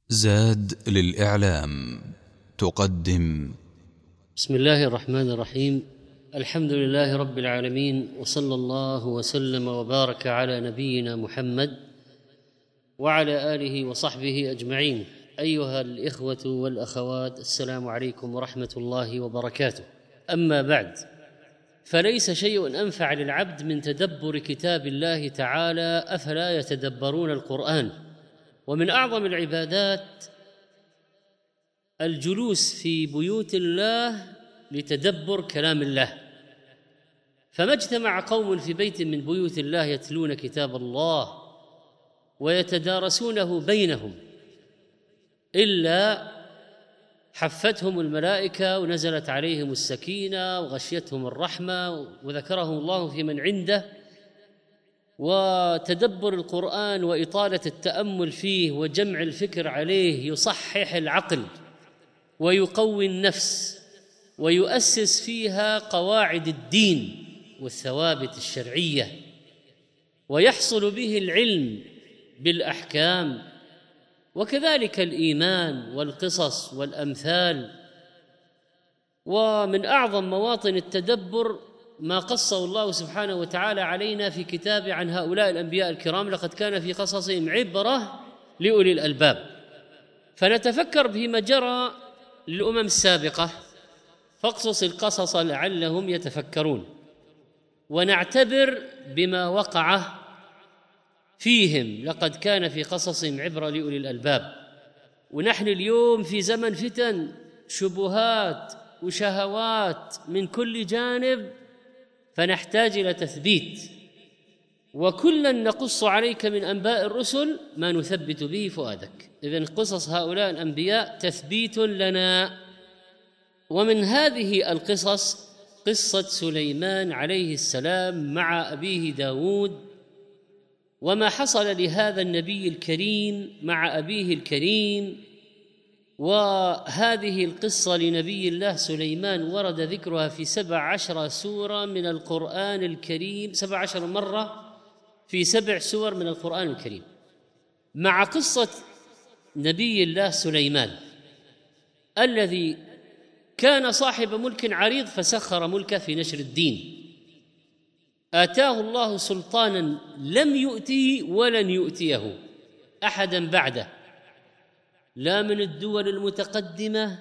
زاد للإعلام تقدم. بسم الله الرحمن الرحيم. الحمد لله رب العالمين، وصلى الله وسلم وبارك على نبينا محمد وعلى آله وصحبه أجمعين. أيها الإخوة والأخوات، السلام عليكم ورحمة الله وبركاته. أما بعد، فليس شيء أنفع للعبد من تدبر كتاب الله تعالى، أفلا يتدبرون القرآن؟ ومن أعظم العبادات الجلوس في بيوت الله لتدبر كلام الله. فما اجتمع قوم في بيت من بيوت الله يتلون كتاب الله ويتدارسونه بينهم إلا حفتهم الملائكة ونزلت عليهم السكينة وغشيتهم الرحمة وذكرهم الله في من عنده. وتدبر القرآن وإطالة التأمل فيه وجمع الفكر عليه يصحح العقل ويقوي النفس ويؤسس فيها قواعد الدين والثوابت الشرعية، ويحصل به العلم بالأحكام، وكذلك الإيمان والقصص والأمثال. ومن أعظم مواطن التدبر ما قصه الله سبحانه وتعالى علينا في كتابه عن هؤلاء الأنبياء الكرام: لقد كان في قصصهم عبرة لأولي الألباب. فنتفكر فيما جرى للأمم السابقة، فاقصص القصص لعلهم يتفكرون، ونعتبر بما وقع فيهم. لقد كان في قصصهم عبرة لأولي الألباب. ونحن اليوم في زمن فتن، شبهات وشهوات من كل جانب، فنحتاج إلى تثبيت. وكلا نقص عليك من أنباء الرسل ما نثبت به فؤادك. إذن قصص هؤلاء الأنبياء تثبيت لنا. ومن هذه القصص قصة سليمان عليه السلام مع أبيه داود، وما حصل لهذا النبي الكريم مع أبيه الكريم. وهذه القصة لنبي الله سليمان ورد ذكرها في 17 سورة من القرآن الكريم، 17 مرة في 7 سور من القرآن الكريم، مع قصة نبي الله سليمان الذي كان صاحب ملك عريض فسخر ملكه في نشر الدين. آتاه الله سلطانا لم يؤته ولن يؤتيه أحدا بعده، لا من الدول المتقدمة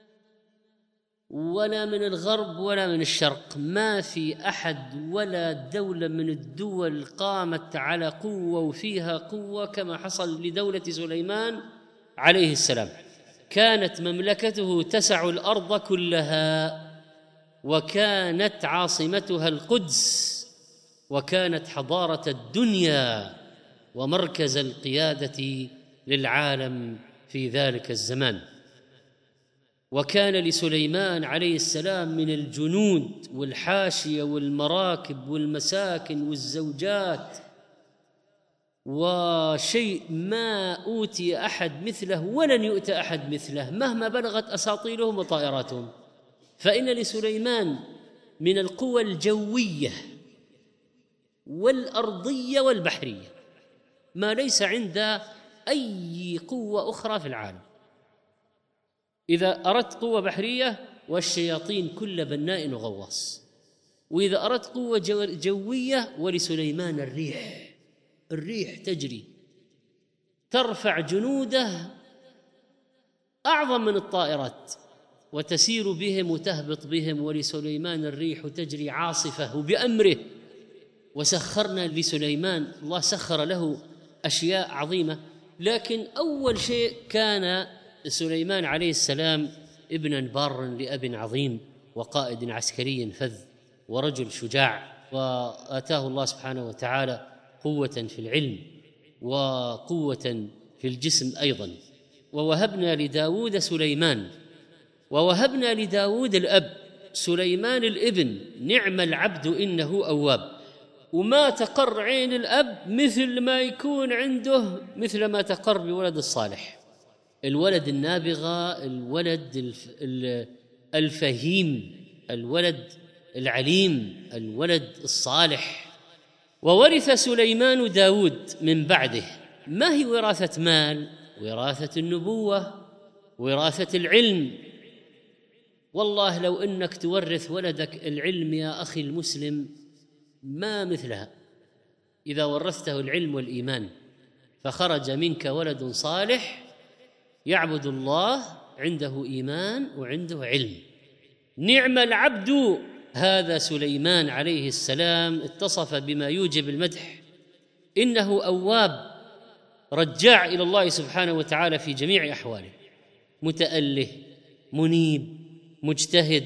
ولا من الغرب ولا من الشرق. ما في أحد ولا دولة من الدول قامت على قوة وفيها قوة كما حصل لدولة سليمان عليه السلام. كانت مملكته تسع الأرض كلها، وكانت عاصمتها القدس، وكانت حضارة الدنيا ومركز القيادة للعالم في ذلك الزمان. وكان لسليمان عليه السلام من الجنود والحاشية والمراكب والمساكن والزوجات وشيء ما أوتي أحد مثله ولن يؤتى أحد مثله مهما بلغت أساطيلهم وطائراتهم. فإن لسليمان من القوى الجوية والأرضية والبحرية ما ليس عند أي قوة أخرى في العالم. إذا أردت قوة بحرية والشياطين كل بناء وغواص، وإذا أردت قوة جوية ولسليمان الريح تجري ترفع جنوده أعظم من الطائرات وتسير بهم وتهبط بهم، ولسليمان الريح تجري عاصفة بأمره. وسخرنا لسليمان، الله سخر له أشياء عظيمة. لكن أول شيء كان سليمان عليه السلام ابنا بارا لأب عظيم وقائد عسكري فذ ورجل شجاع، وآتاه الله سبحانه وتعالى قوة في العلم وقوة في الجسم أيضا. ووهبنا لداود سليمان، ووهبنا لداود الأب سليمان الابن، نعم العبد إنه أواب. وما تقر عين الأب مثل ما يكون عنده، مثل ما تقر بولد الصالح، الولد النابغة، الولد الفهيم، الولد العليم، الولد الصالح. وورث سليمان داود من بعده. ما هي وراثة مال وراثة النبوة، وراثة العلم. والله لو أنك تورث ولدك العلم يا أخي المسلم ما مثلها، إذا ورثته العلم والإيمان فخرج منك ولد صالح يعبد الله، عنده إيمان وعنده علم. نعم العبد هذا سليمان عليه السلام، اتصف بما يوجب المدح، إنه أواب رجاع إلى الله سبحانه وتعالى في جميع أحواله، متأله منيب مجتهد.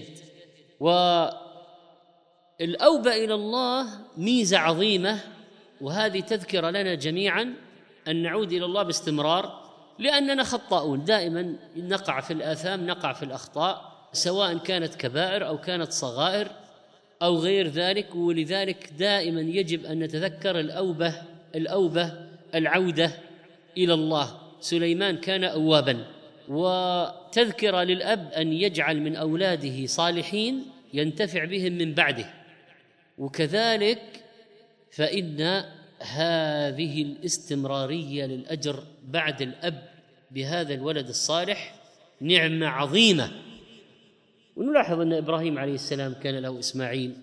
والأوبة إلى الله ميزة عظيمة، وهذه تذكر لنا جميعا أن نعود إلى الله باستمرار، لأننا خطاؤون دائما، نقع في الآثام، نقع في الأخطاء، سواء كانت كبائر أو كانت صغائر أو غير ذلك. ولذلك دائما يجب أن نتذكر الأوبة العودة إلى الله. سليمان كان أوابا، وتذكر للأب أن يجعل من أولاده صالحين ينتفع بهم من بعده. وكذلك فإن هذه الاستمرارية للأجر بعد الأب بهذا الولد الصالح نعمة عظيمة. ونلاحظ أن إبراهيم عليه السلام كان له إسماعيل،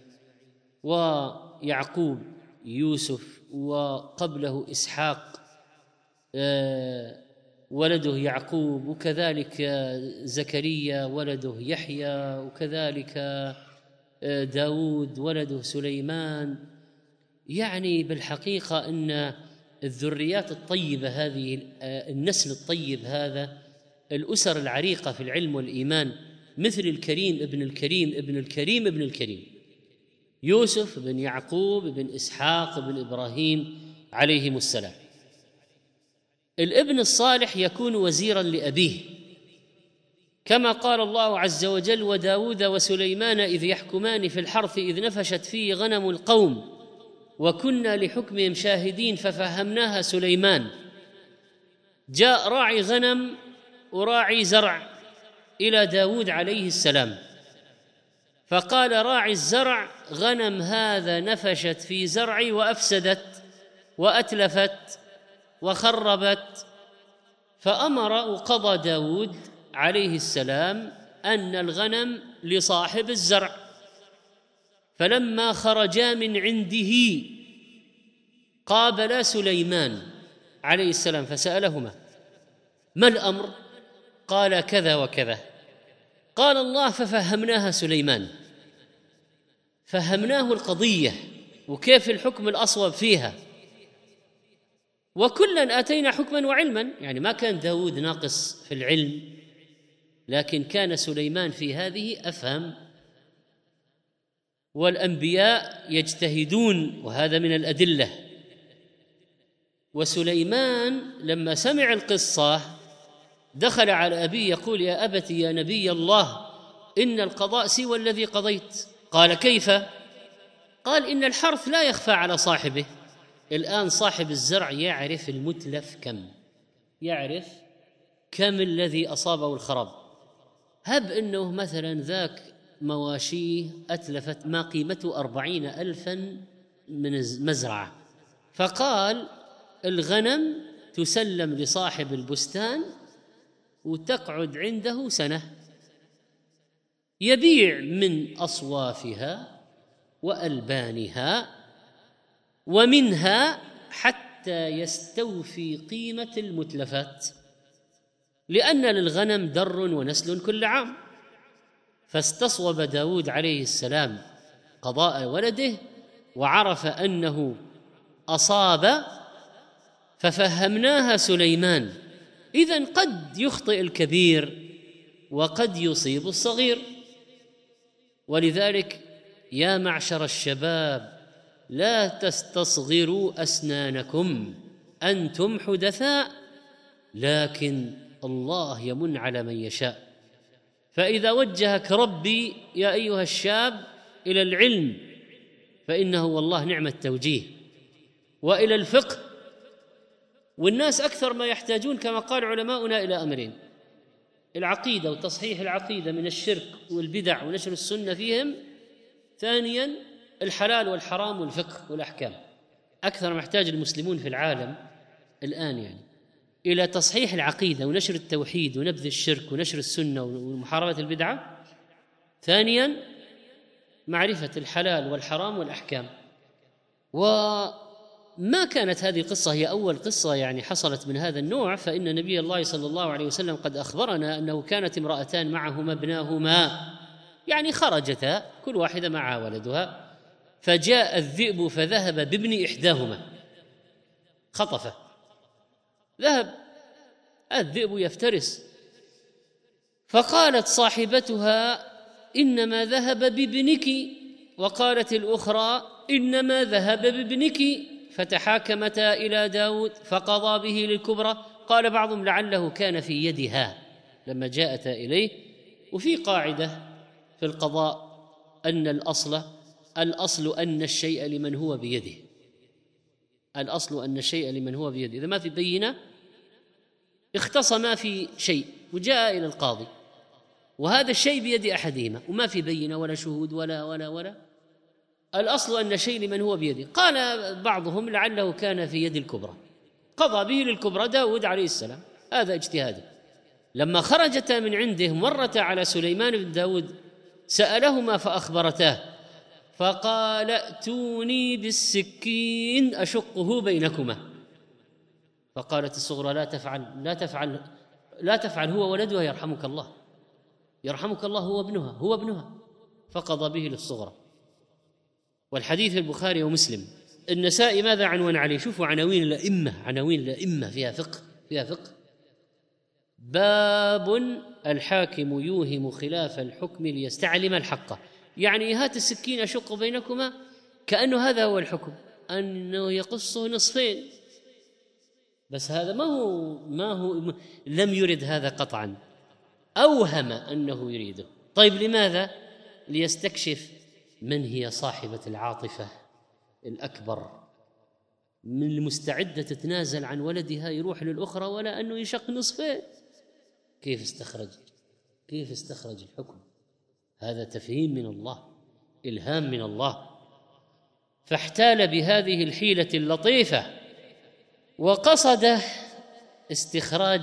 ويعقوب يوسف، وقبله إسحاق ولده يعقوب، وكذلك زكريا ولده يحيى، وكذلك داود ولده سليمان. يعني بالحقيقة أن الذريات الطيبة هذه، النسل الطيب هذا، الأسر العريقة في العلم والإيمان، مثل الكريم ابن الكريم ابن الكريم ابن الكريم، يوسف بن يعقوب بن إسحاق بن إبراهيم عليهم السلام. الابن الصالح يكون وزيرا لأبيه، كما قال الله عز وجل: وداود وسليمان إذ يحكمان في الحرث إذ نفشت فيه غنم القوم وكنا لحكمهم شاهدين ففهمناها سليمان. جاء راعي غنم وراعي زرع إلى داود عليه السلام، فقال راعي الزرع: غنم هذا نفشت في زرعي وأفسدت وأتلفت وخربت. فأمر وقضى داود عليه السلام أن الغنم لصاحب الزرع. فلما خرجا من عنده قابلا سليمان عليه السلام فسألهما: ما الأمر؟ قال: كذا وكذا. قال الله: ففهمناها سليمان، فهمناه القضية وكيف الحكم الأصوب فيها، وكلا آتينا حكما وعلما. يعني ما كان داود ناقص في العلم، لكن كان سليمان في هذه أفهم. والأنبياء يجتهدون، وهذا من الأدلة. وسليمان لما سمع القصة دخل على أبيه يقول: يا أبت يا نبي الله، إن القضاء سوى الذي قضيت. قال: كيف؟ قال: إن الحرث لا يخفى على صاحبه. الآن صاحب الزرع يعرف المتلف كم، يعرف كم الذي أصابه الخراب. هب أنه مثلا ذاك مواشيه أتلفت ما قيمته 40,000 من المزرعة، فقال: الغنم تسلم لصاحب البستان وتقعد عنده سنة، يبيع من أصوافها وألبانها ومنها حتى يستوفي قيمة المتلفات، لأن للغنم در ونسل كل عام. فاستصوب داود عليه السلام قضاء ولده وعرف أنه أصاب، ففهمناها سليمان. إذن قد يخطئ الكبير وقد يصيب الصغير. ولذلك يا معشر الشباب لا تستصغروا أسنانكم، أنتم حدثاء، لكن الله يمن على من يشاء. فإذا وجهك ربي يا أيها الشاب إلى العلم فإنه والله نعم التوجيه، وإلى الفقه. والناس أكثر ما يحتاجون كما قال علماؤنا إلى أمرين: العقيدة وتصحيح العقيدة من الشرك والبدع ونشر السنة فيهم، ثانياً الحلال والحرام والفقه والأحكام. أكثر ما يحتاج المسلمون في العالم الآن يعني. إلى تصحيح العقيدة ونشر التوحيد ونبذ الشرك ونشر السنة ومحاربة البدعة. ثانياً معرفة الحلال والحرام والأحكام. وما كانت هذه القصة هي أول قصة يعني حصلت من هذا النوع، فإن نبي الله صلى الله عليه وسلم قد أخبرنا أنه كانت امرأتان معهما ابناهما، يعني خرجتا كل واحدة مع ولدها، فجاء الذئب فذهب بابن إحداهما خطفه، ذهب الذئب يفترس، فقالت صاحبتها إنما ذهب بابنك، وقالت الأخرى إنما ذهب بابنك، فتحاكمتا إلى داود فقضى به للكبرى. قال بعضهم لعله كان في يدها لما جاءتا إليه. وفي قاعدة في القضاء أن الأصل أن الشيء لمن هو بيده، الأصل أن الشيء لمن هو بيده. إذا ما في بينة اختصما في شيء وجاء إلى القاضي وهذا الشيء بيد أحدهما وما في بينة ولا شهود ولا الأصل أن الشيء لمن هو بيده. قال بعضهم لعله كان في يد الكبرى، قضى به للكبرى داود عليه السلام، هذا اجتهاده. لما خرجتا من عنده مرتا على سليمان بن داود سألهما فأخبرتاه، فقال ائتوني بالسكين أشقه بينكما. فقالت الصغرى لا تفعل هو ولدها يرحمك الله، هو ابنها. فقضى به للصغرى. والحديث البخاري ومسلم. النسائي ماذا عنوان عليه؟ شوفوا عناوين الأئمة فيها فقه. باب الحاكم يوهم خلاف الحكم ليستعلم الحق، يعني هات السكين أشق بينكما، كأنه هذا هو الحكم، أنه يقصه نصفين. بس هذا ما هو لم يرد هذا قطعا، أوهم أنه يريده. طيب لماذا؟ ليستكشف من هي صاحبة العاطفة الأكبر، من المستعدة تتنازل عن ولدها يروح للأخرى ولا أنه يشق نصفين. كيف استخرج الحكم؟ هذا تفهيم من الله، إلهام من الله. فاحتال بهذه الحيلة اللطيفة وقصد استخراج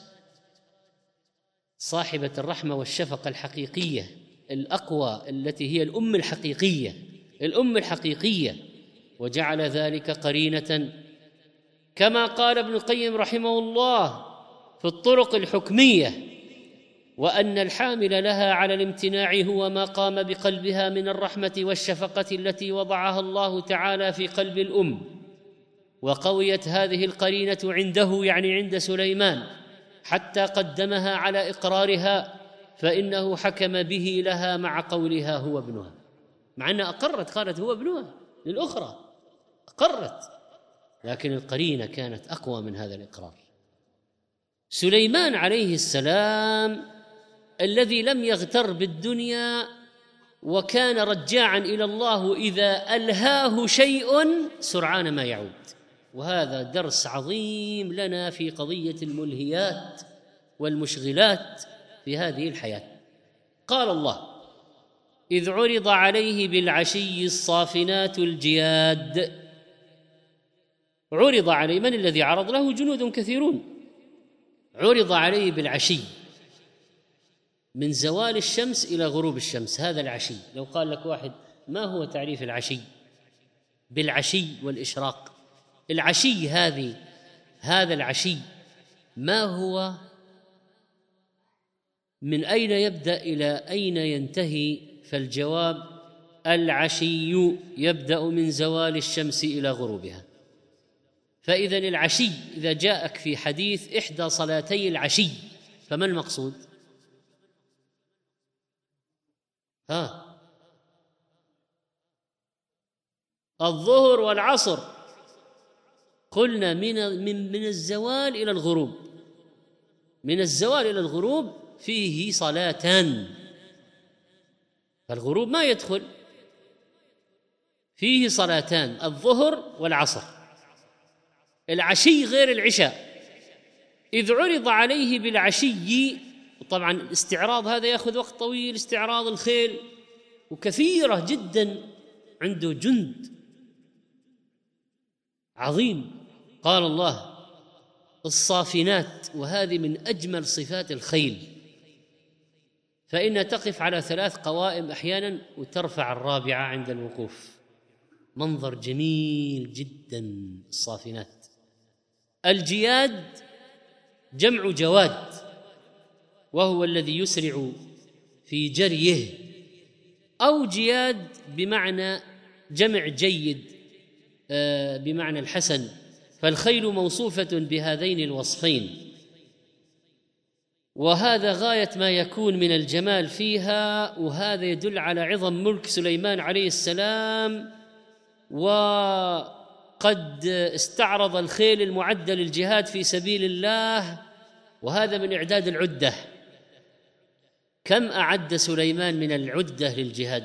صاحبة الرحمة والشفقة الحقيقية الأقوى، التي هي الأم الحقيقية، وجعل ذلك قرينة كما قال ابن القيم رحمه الله في الطرق الحكمية، وأن الحامل لها على الامتناع هو ما قام بقلبها من الرحمة والشفقة التي وضعها الله تعالى في قلب الأم. وقويت هذه القرينة عنده، يعني عند سليمان، حتى قدمها على إقرارها، فإنه حكم به لها مع قولها هو ابنها، مع أنها قالت هو ابنها للأخرى، أقرت، لكن القرينة كانت أقوى من هذا الإقرار. سليمان عليه السلام الذي لم يغتر بالدنيا وكان رجاعا إلى الله، إذا ألهاه شيء سرعان ما يعود. وهذا درس عظيم لنا في قضية الملهيات والمشغلات في هذه الحياة. قال الله: إذ عرض عليه بالعشي الصافنات الجياد. عرض عليه، من الذي عرض له؟ جنود كثيرون. عرض عليه بالعشي، من زوال الشمس إلى غروب الشمس، هذا العشي. لو قال لك واحد ما هو تعريف العشي؟ بالعشي والإشراق. العشي هذا العشي ما هو؟ من أين يبدأ إلى أين ينتهي؟ فالجواب: العشي يبدأ من زوال الشمس إلى غروبها. فإذا العشي إذا جاءك في حديث إحدى صلاتي العشي، فما المقصود؟ الظهر والعصر. قلنا من الزوال إلى الغروب، من الزوال إلى الغروب فيه صلاتان، فالغروب ما يدخل، فيه صلاتان، الظهر والعصر. العشي غير العشاء. إذ عرض عليه بالعشي، طبعا الاستعراض هذا يأخذ وقت طويل، استعراض الخيل، وكثيرة جدا، عنده جند عظيم. قال الله: الصافنات، وهذه من أجمل صفات الخيل، فإنها تقف على 3 قوائم أحيانا وترفع الرابعة عند الوقوف. منظر جميل جدا الصافنات. الجياد جمع جواد، وهو الذي يسرع في جريه، أو جياد بمعنى جمع جيد بمعنى الحسن، فالخيل موصوفة بهذين الوصفين، وهذا غاية ما يكون من الجمال فيها. وهذا يدل على عظم ملك سليمان عليه السلام، وقد استعرض الخيل المعدة للجهاد في سبيل الله، وهذا من إعداد العدة. كم أعد سليمان من العدة للجهاد؟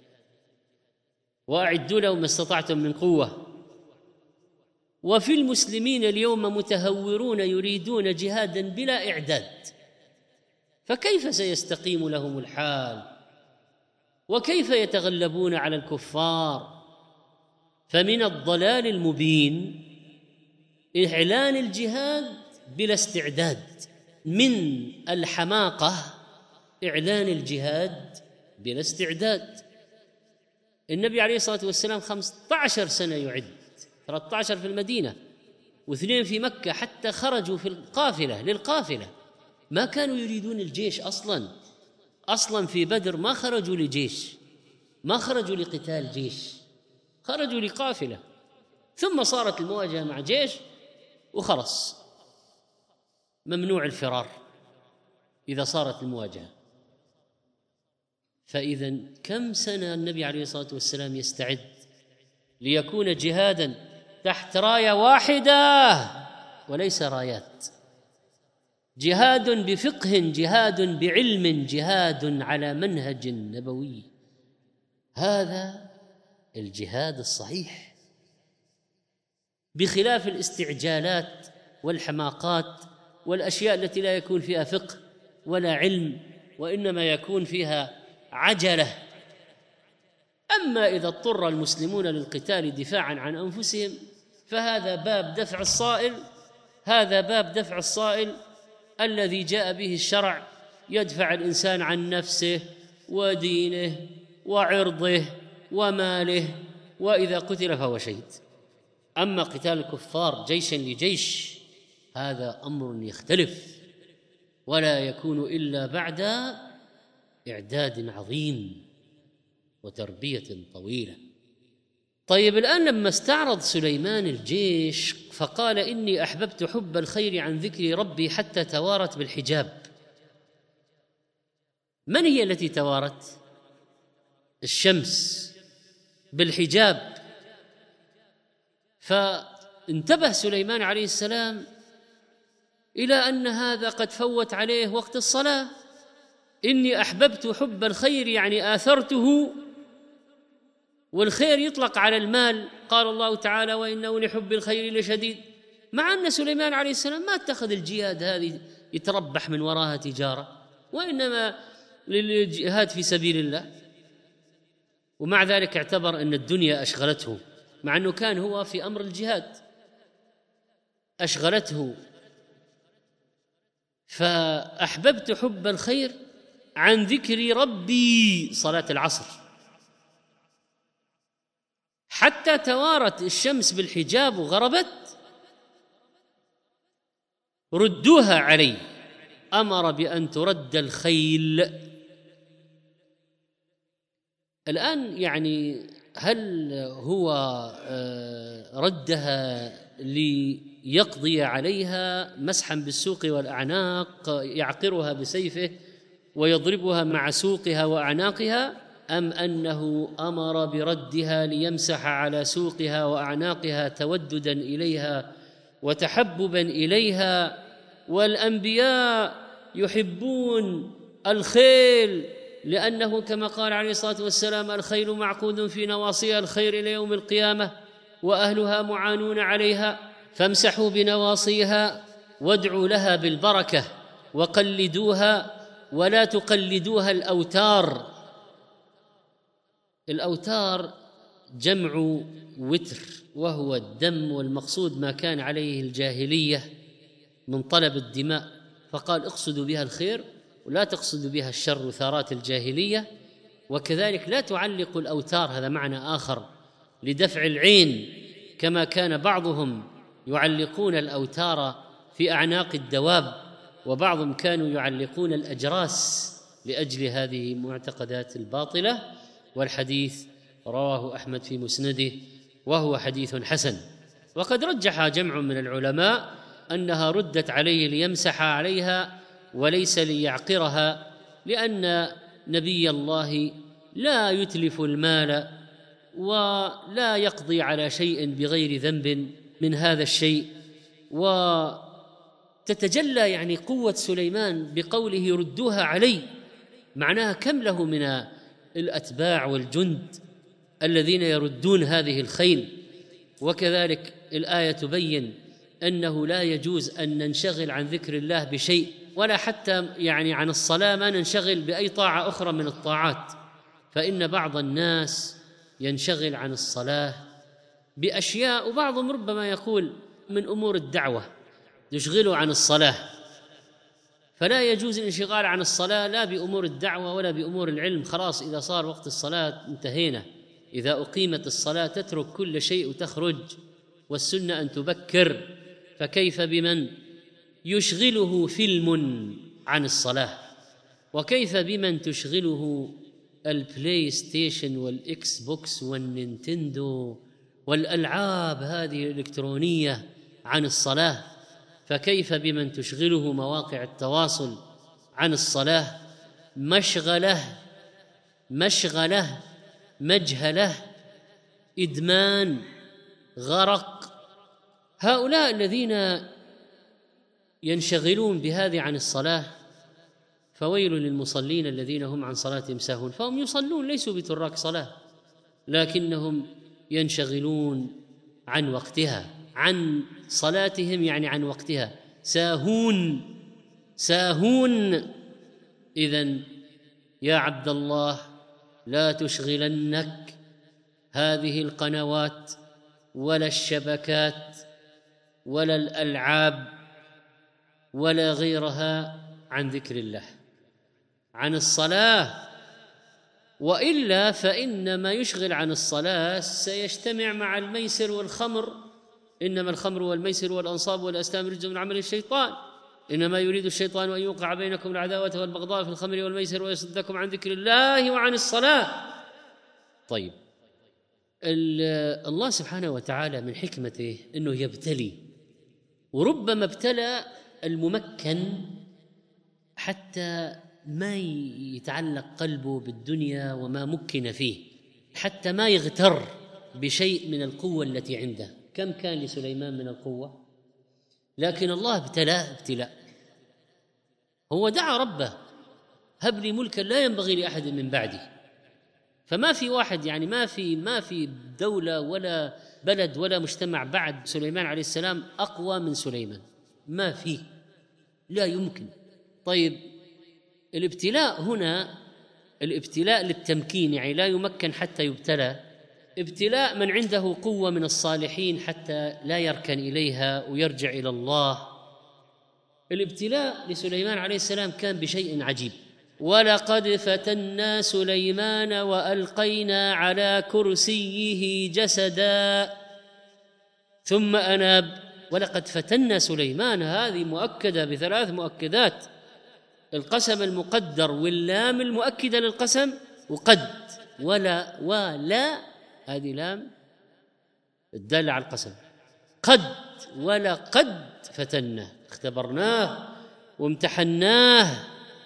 وأعدوا لهم ما استطعتم من قوة. وفي المسلمين اليوم متهورون يريدون جهادا بلا إعداد، فكيف سيستقيم لهم الحال؟ وكيف يتغلبون على الكفار؟ فمن الضلال المبين إعلان الجهاد بلا استعداد، من الحماقة إعلان الجهاد بلا استعداد. النبي عليه الصلاة والسلام 15 سنة يعد، 13 في المدينة و2 في مكة، حتى خرجوا في القافلة للقافلة. ما كانوا يريدون الجيش أصلاً في بدر ما خرجوا لجيش، ما خرجوا لقتال جيش، خرجوا لقافلة، ثم صارت المواجهة مع جيش وخلص ممنوع الفرار إذا صارت المواجهة. فإذا كم سنة النبي عليه الصلاة والسلام يستعد ليكون جهاداً تحت راية واحدة وليس رايات، جهاد بفقه، جهاد بعلم، جهاد على منهج نبوي. هذا الجهاد الصحيح، بخلاف الاستعجالات والحماقات والأشياء التي لا يكون فيها فقه ولا علم، وإنما يكون فيها عجلة. أما إذا اضطر المسلمون للقتال دفاعا عن أنفسهم فهذا باب دفع الصائل، هذا باب دفع الصائل الذي جاء به الشرع، يدفع الإنسان عن نفسه ودينه وعرضه وماله، وإذا قتل فهو شهيد. أما قتال الكفار جيشا لجيش هذا أمر يختلف، ولا يكون إلا بعد إعداد عظيم وتربية طويلة. طيب الآن لما استعرض سليمان الجيش فقال: إني أحببت حب الخير عن ذكر ربي حتى توارت بالحجاب. من هي التي توارت؟ الشمس بالحجاب. فانتبه سليمان عليه السلام إلى أن هذا قد فوت عليه وقت الصلاة. إني أحببت حب الخير يعني آثرته، والخير يطلق على المال. قال الله تعالى: وإنه لحب الخير لشديد، مع أن سليمان عليه السلام ما اتخذ الجهاد هذه يتربح من وراها تجارة، وإنما للجهاد في سبيل الله، ومع ذلك اعتبر أن الدنيا أشغلته، مع أنه كان هو في أمر الجهاد أشغلته. فأحببت حب الخير عن ذكر ربي، صلاة العصر، حتى توارت الشمس بالحجاب وغربت. ردوها علي، أمر بأن ترد الخيل. الآن يعني هل هو ردها ليقضي عليها مسحا بالسوق والأعناق، يعقرها بسيفه ويضربها مع سوقها وأعناقها، أم أنه أمر بردها ليمسح على سوقها وأعناقها توددا إليها وتحببا إليها؟ والأنبياء يحبون الخيل، لأنه كما قال عليه الصلاة والسلام: الخيل معقود في نواصيها الخير إلى يوم القيامة، وأهلها معانون عليها، فامسحوا بنواصيها وادعوا لها بالبركة وقلدوها ولا تقلدوها الأوتار. الأوتار جمع وتر، وهو الدم، والمقصود ما كان عليه الجاهلية من طلب الدماء، فقال اقصدوا بها الخير ولا تقصدوا بها الشر ثارات الجاهلية. وكذلك لا تعلقوا الأوتار، هذا معنى آخر لدفع العين، كما كان بعضهم يعلقون الأوتار في أعناق الدواب، وبعضهم كانوا يعلقون الأجراس لأجل هذه المعتقدات الباطلة. والحديث رواه أحمد في مسنده وهو حديث حسن. وقد رجح جمع من العلماء أنها ردت عليه ليمسح عليها وليس ليعقرها، لأن نبي الله لا يتلف المال ولا يقضي على شيء بغير ذنب من هذا الشيء. وتتجلى يعني قوة سليمان بقوله ردوها علي، معناها كم له من الأتباع والجند الذين يردون هذه الخيل. وكذلك الآية تبين أنه لا يجوز أن ننشغل عن ذكر الله بشيء، ولا حتى يعني عن الصلاة ما ننشغل بأي طاعة أخرى من الطاعات، فإن بعض الناس ينشغل عن الصلاة بأشياء، وبعضهم ربما يقول من أمور الدعوة يشغله عن الصلاة، فلا يجوز الانشغال عن الصلاة لا بأمور الدعوة ولا بأمور العلم. خلاص إذا صار وقت الصلاة انتهينا، إذا أقيمت الصلاة تترك كل شيء وتخرج، والسنة أن تبكر. فكيف بمن يشغله فيلم عن الصلاة؟ وكيف بمن تشغله البلاي ستيشن والإكس بوكس والنينتندو والألعاب هذه الإلكترونية عن الصلاة؟ فكيف بمن تشغله مواقع التواصل عن الصلاة؟ مشغله مجهله، إدمان، غرق. هؤلاء الذين ينشغلون بهذه عن الصلاة فويل للمصلين الذين هم عن صلاتهم ساهون. فهم يصلون ليسوا بتراك صلاة، لكنهم ينشغلون عن وقتها، عن صلاتهم يعني عن وقتها، ساهون. إذن يا عبد الله لا تشغلنك هذه القنوات ولا الشبكات ولا الألعاب ولا غيرها عن ذكر الله، عن الصلاة، وإلا فإن ما يشغل عن الصلاة سيجتمع مع الميسر والخمر. إنما الخمر والميسر والأنصاب والأزلام رجس من عمل الشيطان، إنما يريد الشيطان أن يوقع بينكم العداوة والبغضاء في الخمر والميسر ويصدكم عن ذكر الله وعن الصلاة. طيب، الله سبحانه وتعالى من حكمته أنه يبتلي، وربما ابتلى الممكن حتى ما يتعلق قلبه بالدنيا وما مكن فيه، حتى ما يغتر بشيء من القوة التي عنده. كم كان لسليمان من القوة؟ لكن الله ابتلاه ابتلاء. هو دعا ربه هب لي ملكا لا ينبغي لأحد من بعدي. فما في واحد يعني ما في دولة ولا بلد ولا مجتمع بعد سليمان عليه السلام أقوى من سليمان، ما فيه، لا يمكن. طيب، الابتلاء هنا الابتلاء للتمكين، يعني لا يمكن حتى يبتلى. ابتلاء من عنده قوة من الصالحين حتى لا يركن إليها ويرجع إلى الله. الابتلاء لسليمان عليه السلام كان بشيء عجيب: ولقد فتنا سليمان وألقينا على كرسيه جسدا ثم أناب. ولقد فتنا سليمان، هذه مؤكدة بثلاث مؤكدات: القسم المقدر واللام المؤكدة للقسم، وقد ولا هذه لام الدالة على القسم، قد ولقد فتناه، اختبرناه وامتحناه.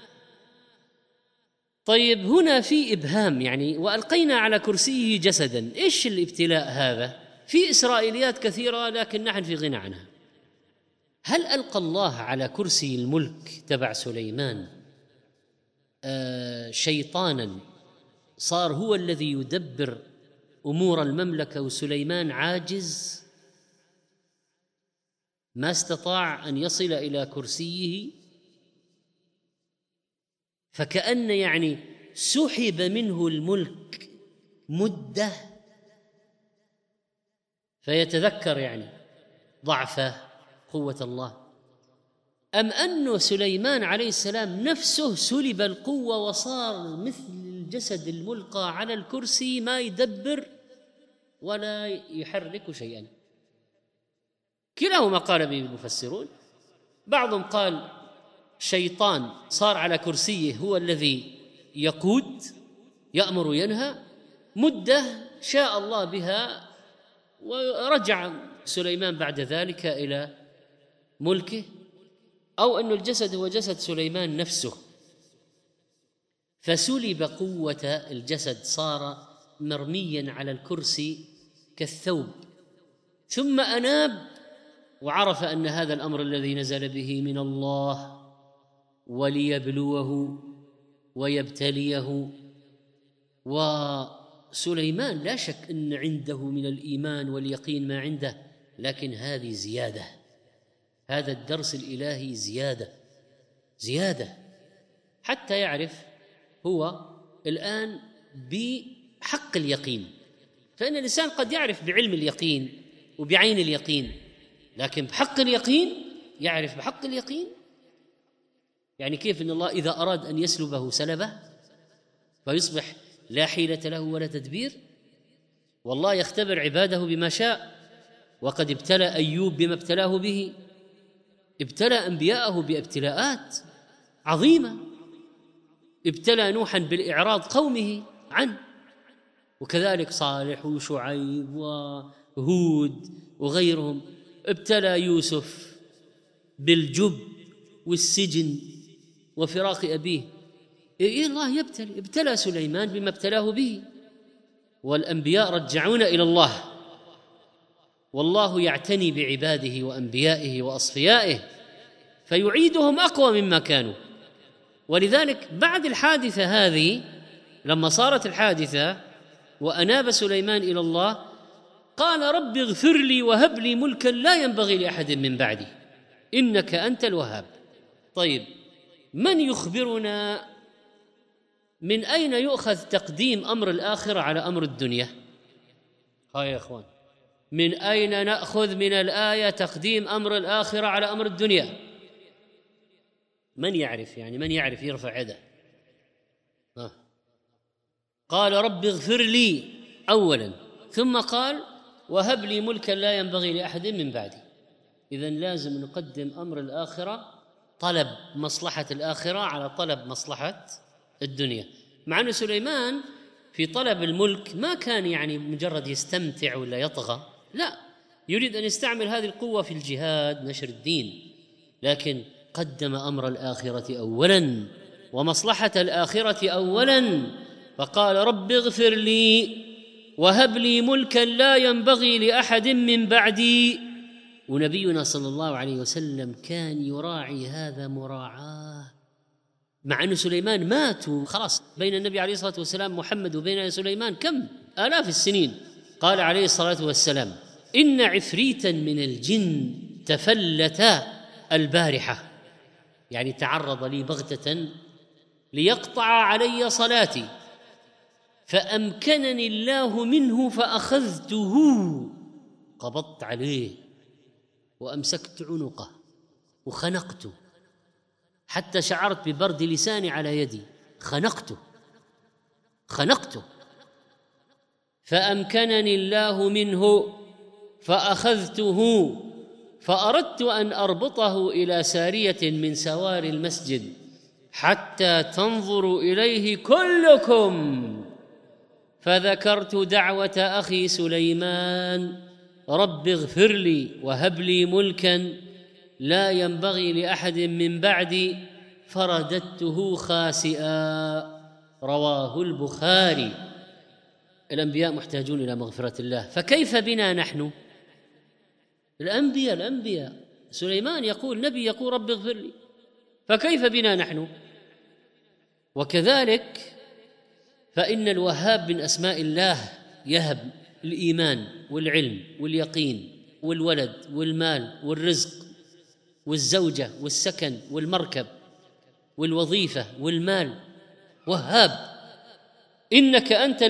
طيب، هنا في إبهام، يعني وألقينا على كرسيه جسدا، إيش الابتلاء هذا؟ في إسرائيليات كثيرة لكن نحن في غنى عنها. هل ألقى الله على كرسي الملك تبع سليمان شيطانا صار هو الذي يدبر أمور المملكة وسليمان عاجز ما استطاع أن يصل إلى كرسيه؟ فكأن يعني سحب منه الملك مدة، فيتذكر يعني ضعفه، قوة الله. أم أن سليمان عليه السلام نفسه سلب القوة وصار مثل الجسد الملقى على الكرسي ما يدبر ولا يحرك شيئا؟ كلاهما قال به المفسرون. بعضهم قال شيطان صار على كرسيه هو الذي يقود، يأمر وينهى، مدة شاء الله بها ورجع سليمان بعد ذلك إلى ملكه، أو أن الجسد هو جسد سليمان نفسه فسلب قوة الجسد، صار مرميا على الكرسي كالثوب، ثم أناب وعرف أن هذا الأمر الذي نزل به من الله وليبلوه ويبتليه. وسليمان لا شك أن عنده من الإيمان واليقين ما عنده، لكن هذه زيادة، هذا الدرس الإلهي زيادة حتى يعرف هو الآن بحق اليقين. فإن الإنسان قد يعرف بعلم اليقين وبعين اليقين، لكن بحق اليقين يعرف بحق اليقين. يعني كيف أن الله إذا أراد أن يسلبه سلبه فيصبح لا حيلة له ولا تدبير؟ والله يختبر عباده بما شاء، وقد ابتلى أيوب بما ابتلاه به، ابتلى أنبياءه بابتلاءات عظيمة، ابتلى نوحا بالإعراض قومه عنه، وكذلك صالح وشعيب وهود وغيرهم، ابتلى يوسف بالجب والسجن وفراق أبيه. الله ابتلى سليمان بما ابتلاه به، والأنبياء رجعون إلى الله، والله يعتني بعباده وأنبيائه وأصفيائه فيعيدهم أقوى مما كانوا. ولذلك بعد الحادثة هذه لما صارت الحادثة وأناب سليمان إلى الله قال رب اغفر لي وهب لي ملكا لا ينبغي لأحد من بعدي إنك أنت الوهاب. طيب، من يخبرنا من أين يؤخذ تقديم أمر الآخرة على أمر الدنيا؟ يا إخوان، من أين نأخذ من الآية تقديم أمر الآخرة على أمر الدنيا؟ من يعرف؟ يعني من يعرف يرفع يده؟ قال رب اغفر لي أولا، ثم قال وهب لي ملكا لا ينبغي لأحد من بعدي. إذن لازم نقدم أمر الآخرة، طلب مصلحة الآخرة على طلب مصلحة الدنيا. مع أن سليمان في طلب الملك ما كان يعني مجرد يستمتع ولا يطغى، لا، يريد أن يستعمل هذه القوة في الجهاد نشر الدين، لكن قدم أمر الآخرة أولا ومصلحة الآخرة أولا، فقال رب اغفر لي وهب لي ملكا لا ينبغي لأحد من بعدي. ونبينا صلى الله عليه وسلم كان يراعي هذا مراعاة، مع أن سليمان مات وخلاص بين النبي عليه الصلاة والسلام محمد وبين سليمان كم آلاف السنين. قال عليه الصلاة والسلام إن عفريتا من الجن تفلت البارحة، يعني تعرض لي بغتة ليقطع علي صلاتي، فأمكنني الله منه فأخذته، قبضت عليه وأمسكت عنقه وخنقته حتى شعرت ببرد لساني على يدي، خنقته فأمكنني الله منه فأخذته، فأردت أن أربطه إلى سارية من سوار المسجد حتى تنظروا إليه كلكم، فذكرت دعوة أخي سليمان رب اغفر لي وهب لي ملكا لا ينبغي لأحد من بعدي، فرددته خاسئا. رواه البخاري. الأنبياء محتاجون إلى مغفرة الله، فكيف بنا نحن؟ الأنبياء سليمان يقول، نبي يقول رب اغفر لي، فكيف بنا نحن؟ وكذلك فإن الوهاب من أسماء الله، يهب الإيمان والعلم واليقين والولد والمال والرزق والزوجة والسكن والمركب والوظيفة والمال، وهاب، إنك أنت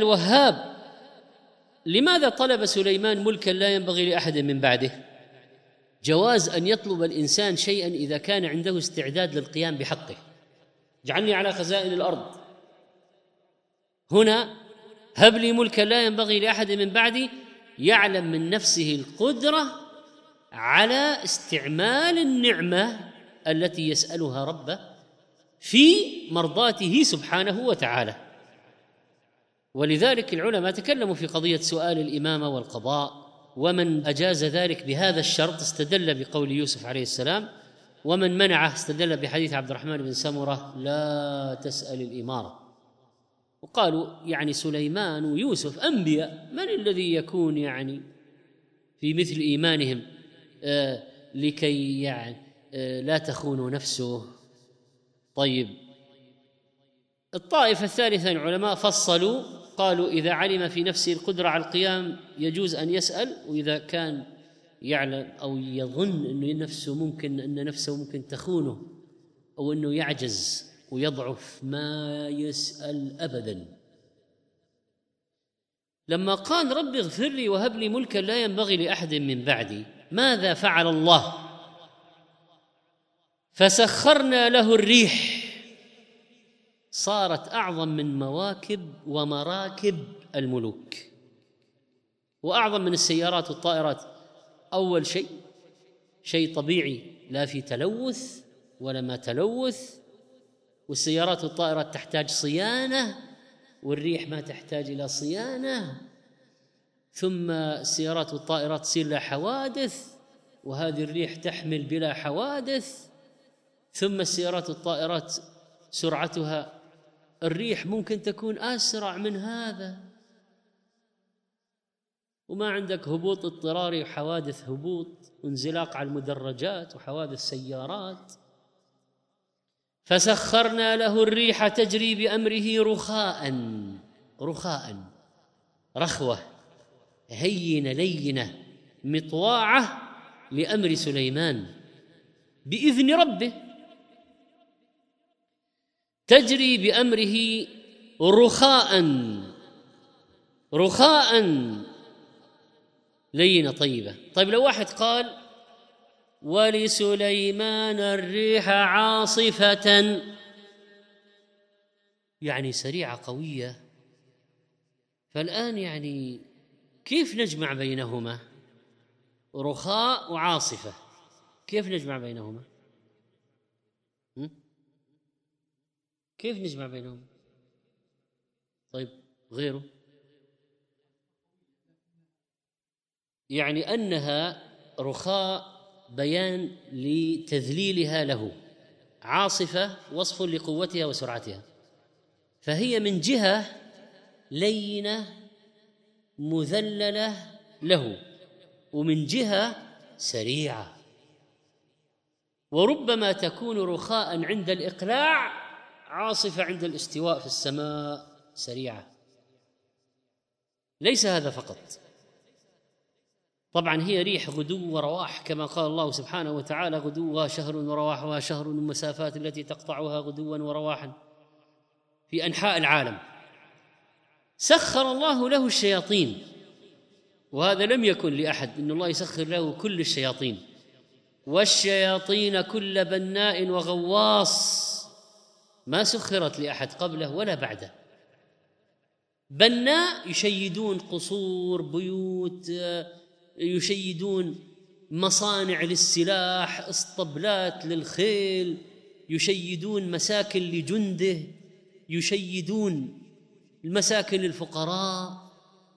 جواز أن يطلب الإنسان شيئا إذا كان عنده استعداد للقيام بحقه. اجعلني على خزائن الأرض، هنا هب لي ملكا لا ينبغي لأحد من بعدي، يعلم من نفسه القدرة على استعمال النعمة التي يسألها ربه في مرضاته سبحانه وتعالى. ولذلك العلماء تكلموا في قضية سؤال الإمامة والقضاء، ومن أجاز ذلك بهذا الشرط استدل بقول يوسف عليه السلام، ومن منعه استدل بحديث عبد الرحمن بن سمرة لا تسأل الإمارة. وقالوا يعني سليمان ويوسف أنبياء، من الذي يكون يعني في مثل إيمانهم لكي يعني لا تخونوا نفسه. طيب، الطائفة الثالثة العلماء فصلوا، قالوا إذا علم في نفسه القدرة على القيام يجوز أن يسأل، وإذا كان يعلم أو يظن أن نفسه ممكن تخونه أو أنه يعجز ويضعف ما يسأل أبدا. لما قال رب اغفر لي وهب لي ملكا لا ينبغي لأحد من بعدي، ماذا فعل الله؟ فسخرنا له الريح، صارت أعظم من مواكب ومراكب الملوك، وأعظم من السيارات والطائرات. أول شيء طبيعي، لا في تلوث ولا ما تلوث، والسيارات والطائرات تحتاج صيانة، والريح ما تحتاج إلى صيانة. ثم السيارات والطائرات تصير لها حوادث، وهذه الريح تحمل بلا حوادث. ثم السيارات والطائرات سرعتها، الريح ممكن تكون أسرع من هذا، وما عندك هبوط اضطراري وحوادث هبوط وانزلاق على المدرجات وحوادث سيارات. فسخرنا له الريح تجري بأمره رخاء، رخوة هينة لينة مطواعة لأمر سليمان بإذن ربه، تجري بأمره رخاء لينة طيبة. طيب لو واحد قال ولسليمان الريح عاصفة، يعني سريعة قوية، فالآن يعني كيف نجمع بينهما؟ رخاء وعاصفة، كيف نجمع بينهما؟ كيف نجمع بينهما؟ طيب غيره، يعني أنها رخاء بيان لتذليلها له، عاصفة وصف لقوتها وسرعتها، فهي من جهة لينة مذللة له، ومن جهة سريعة. وربما تكون رخاء عند الإقلاع، عاصفة عند الاستواء في السماء سريعة. ليس هذا فقط، طبعا هي ريح غدو ورواح، كما قال الله سبحانه وتعالى غدوها شهر ورواحها شهر، والمسافات التي تقطعها غدوا ورواحا في أنحاء العالم. سخر الله له الشياطين، وهذا لم يكن لأحد، إن الله يسخر له كل الشياطين، والشياطين كل بناء وغواص، ما سخرت لأحد قبله ولا بعده. بناء يشيدون قصور، بيوت، يشيدون مصانع للسلاح، اسطبلات للخيل، يشيدون مساكن لجنده، يشيدون المساكن للفقراء.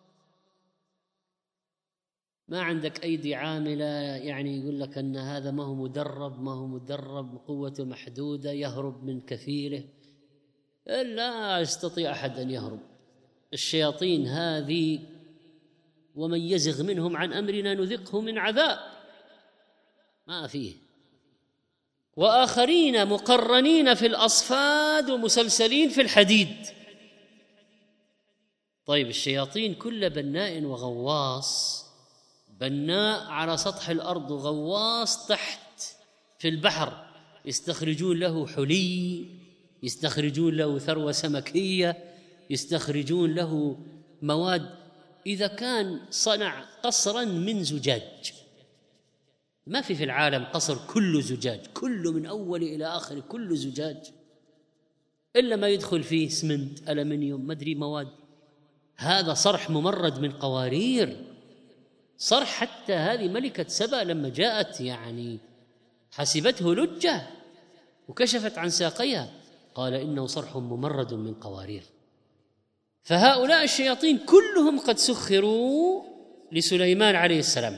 ما عندك أيدي عاملة يعني يقول لك أن هذا ما هو مدرب قوته محدودة يهرب من كفيله، لا يستطيع أحد أن يهرب. الشياطين هذه ومن يزغ منهم عن أمرنا نذقه من عذاب، ما فيه. وآخرين مقرنين في الأصفاد ومسلسلين في الحديد. طيب الشياطين كل بناء وغواص، بناء على سطح الأرض وغواص تحت في البحر، يستخرجون له حلي، يستخرجون له ثروة سمكية، يستخرجون له مواد. إذا كان صنع قصرا من زجاج ما في العالم قصر كله زجاج، كله من أول إلى آخر كله زجاج، إلا ما يدخل فيه اسمنت، ألمنيوم، مدري مواد. هذا صرح ممرد من قوارير، صرح حتى هذه ملكة سبأ لما جاءت يعني حسبته لجة وكشفت عن ساقيها، قال إنه صرح ممرد من قوارير. فهؤلاء الشياطين كلهم قد سخروا لسليمان عليه السلام.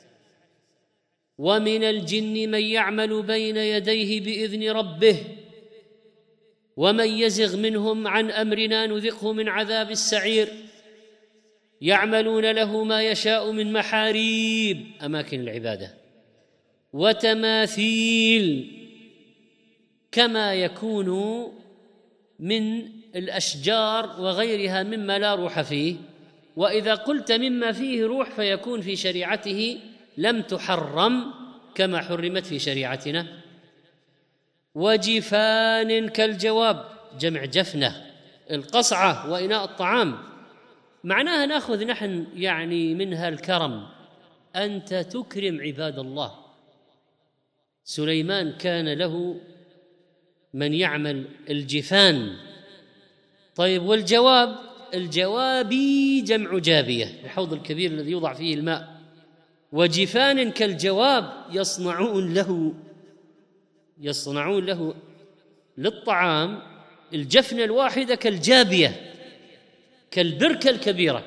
ومن الجن من يعمل بين يديه بإذن ربه ومن يزغ منهم عن أمرنا نذقه من عذاب السعير، يعملون له ما يشاء من محاريب أماكن العبادة وتماثيل، كما يكون من الأشجار وغيرها مما لا روح فيه. وإذا قلت مما فيه روح فيكون في شريعته لم تحرم كما حرمت في شريعتنا. وجفان كالجواب، جمع جفنة، القصعة وإناء الطعام، معناها نأخذ نحن يعني منها الكرم، أنت تكرم عباد الله. سليمان كان له من يعمل الجفان. طيب والجواب؟ الجوابي جمع جابية، الحوض الكبير الذي يوضع فيه الماء. وجفان كالجواب يصنعون له للطعام الجفنة الواحدة كالجابية، كالبركة الكبيرة.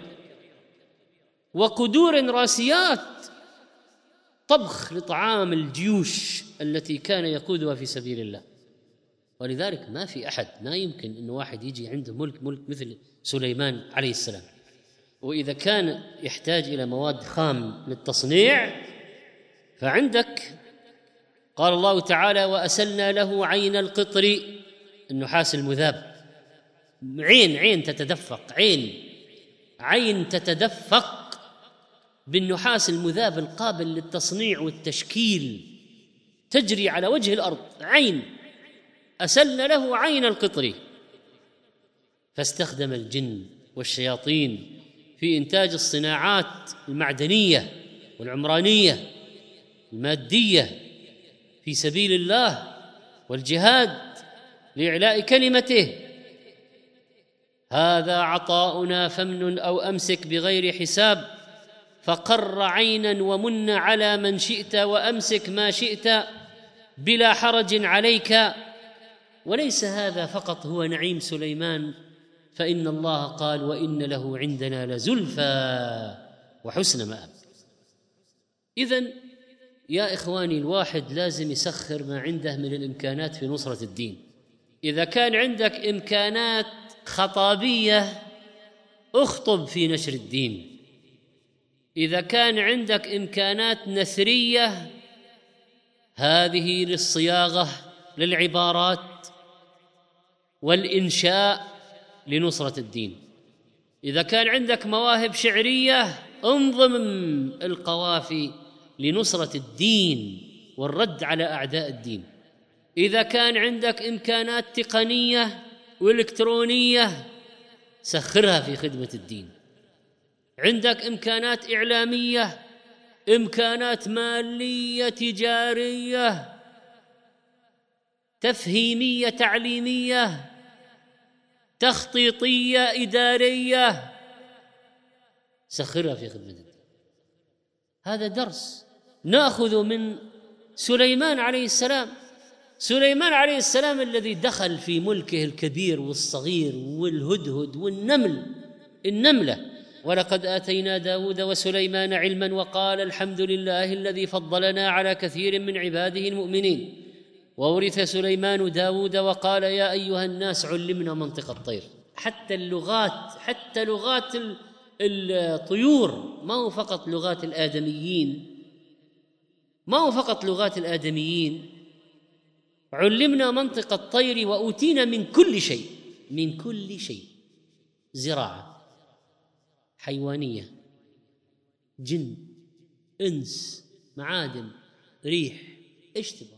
وقدور راسيات، طبخ لطعام الجيوش التي كان يقودها في سبيل الله. ولذلك ما في أحد، ما يمكن أن واحد يجي عنده ملك مثل سليمان عليه السلام. وإذا كان يحتاج إلى مواد خام للتصنيع فعندك، قال الله تعالى: وأسلنا له عين القطر، النحاس المذاب، عين تتدفق، عين تتدفق بالنحاس المذاب القابل للتصنيع والتشكيل، تجري على وجه الأرض، عين. أسلنا له عين القطر. فاستخدم الجن والشياطين في إنتاج الصناعات المعدنية والعمرانية المادية في سبيل الله والجهاد لإعلاء كلمته. هذا عطاؤنا فامنن أو أمسك بغير حساب، فقر عينا ومن على من شئت وأمسك ما شئت بلا حرج عليك. وليس هذا فقط هو نعيم سليمان، فإن الله قال: وإن له عندنا لزلفى وحسن مآب. إذن يا إخواني، الواحد لازم يسخر ما عنده من الإمكانات في نصرة الدين. إذا كان عندك إمكانات خطابية اخطب في نشر الدين، إذا كان عندك إمكانات نثرية هذه للصياغة للعبارات والإنشاء لنصرة الدين، إذا كان عندك مواهب شعرية انظم القوافي لنصرة الدين والرد على أعداء الدين، إذا كان عندك إمكانات تقنية وإلكترونية سخرها في خدمة الدين، عندك إمكانات إعلامية، إمكانات مالية تجارية تفهيمية تعليمية تخطيطية إدارية، سخرها في خدمة الدين. هذا درس نأخذ من سليمان عليه السلام. سليمان عليه السلام الذي دخل في ملكه الكبير والصغير والهدهد النملة: ولقد آتينا داود وسليمان علما وقال الحمد لله الذي فضلنا على كثير من عباده المؤمنين. وورث سليمان داود وقال يا أيها الناس علمنا منطق الطير. حتى لغات الطيور، ما هو فقط لغات الآدميين، علمنا منطق الطير وأوتينا من كل شيء، زراعة، حيوانية، جن، إنس، معادن، ريح، إيش تبغى؟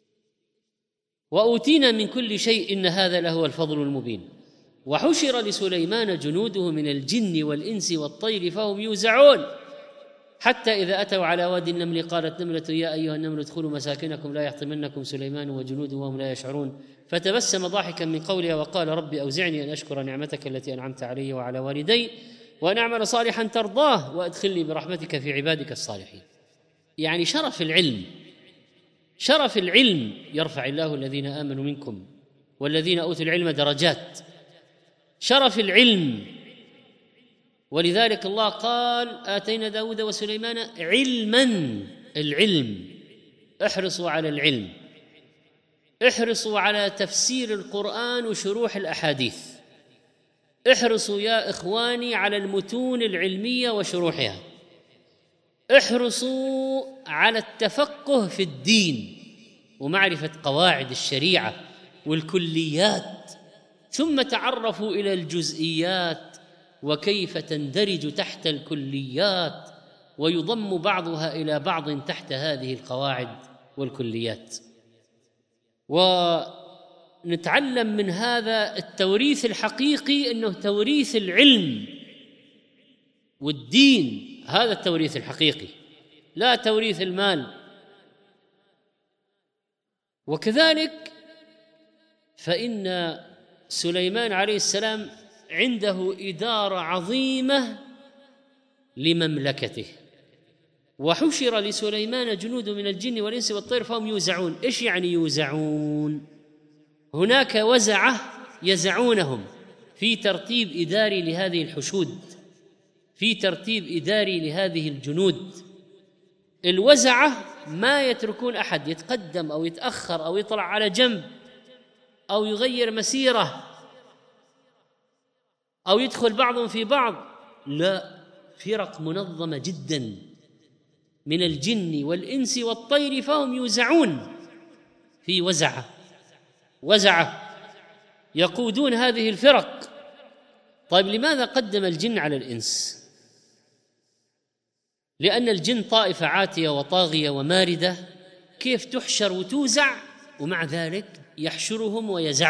وأوتينا من كل شيء إن هذا لهو الفضل المبين. وحشر لسليمان جنوده من الجن والإنس والطير فهم يوزعون. حتى إذا أتوا على وادي النمل قالت نملة يا أيها النمل ادخلوا مساكنكم لا يحطمنكم سليمان وجنوده وهم لا يشعرون فتبسم ضاحكا من قولها وقال ربي أوزعني أن أشكر نعمتك التي أنعمت علي وعلى والدي وأن أعمل صالحا ترضاه وأدخلني برحمتك في عبادك الصالحين. يعني شرف العلم يرفع الله الذين آمنوا منكم والذين أوتوا العلم درجات، شرف العلم. ولذلك الله قال آتينا داود وسليمان علما، العلم، احرصوا على العلم، احرصوا على تفسير القرآن وشروح الأحاديث، احرصوا يا إخواني على المتون العلمية وشروحها، احرصوا على التفقه في الدين ومعرفة قواعد الشريعة والكليات، ثم تعرفوا إلى الجزئيات وكيف تندرج تحت الكليات ويضم بعضها إلى بعض تحت هذه القواعد والكليات. ونتعلم من هذا التوريث الحقيقي أنه توريث العلم والدين، هذا التوريث الحقيقي، لا توريث المال. وكذلك فإن سليمان عليه السلام عنده إدارة عظيمة لمملكته، وحشر لسليمان جنود من الجن والإنس والطير فهم يوزعون. إيش يعني يوزعون؟ هناك وزعة يزعونهم في ترتيب إداري لهذه الحشود، في ترتيب إداري لهذه الجنود. الوزعة ما يتركون أحد يتقدم أو يتأخر أو يطلع على جنب أو يغير مسيرة أو يدخل بعضهم في بعض، لا، فرق منظمة جدا من الجن والإنس والطير فهم يوزعون في وزعة يقودون هذه الفرق. طيب لماذا قدم الجن على الإنس؟ لأن الجن طائفة عاتية وطاغية وماردة، كيف تحشر وتوزع ومع ذلك يحشرهم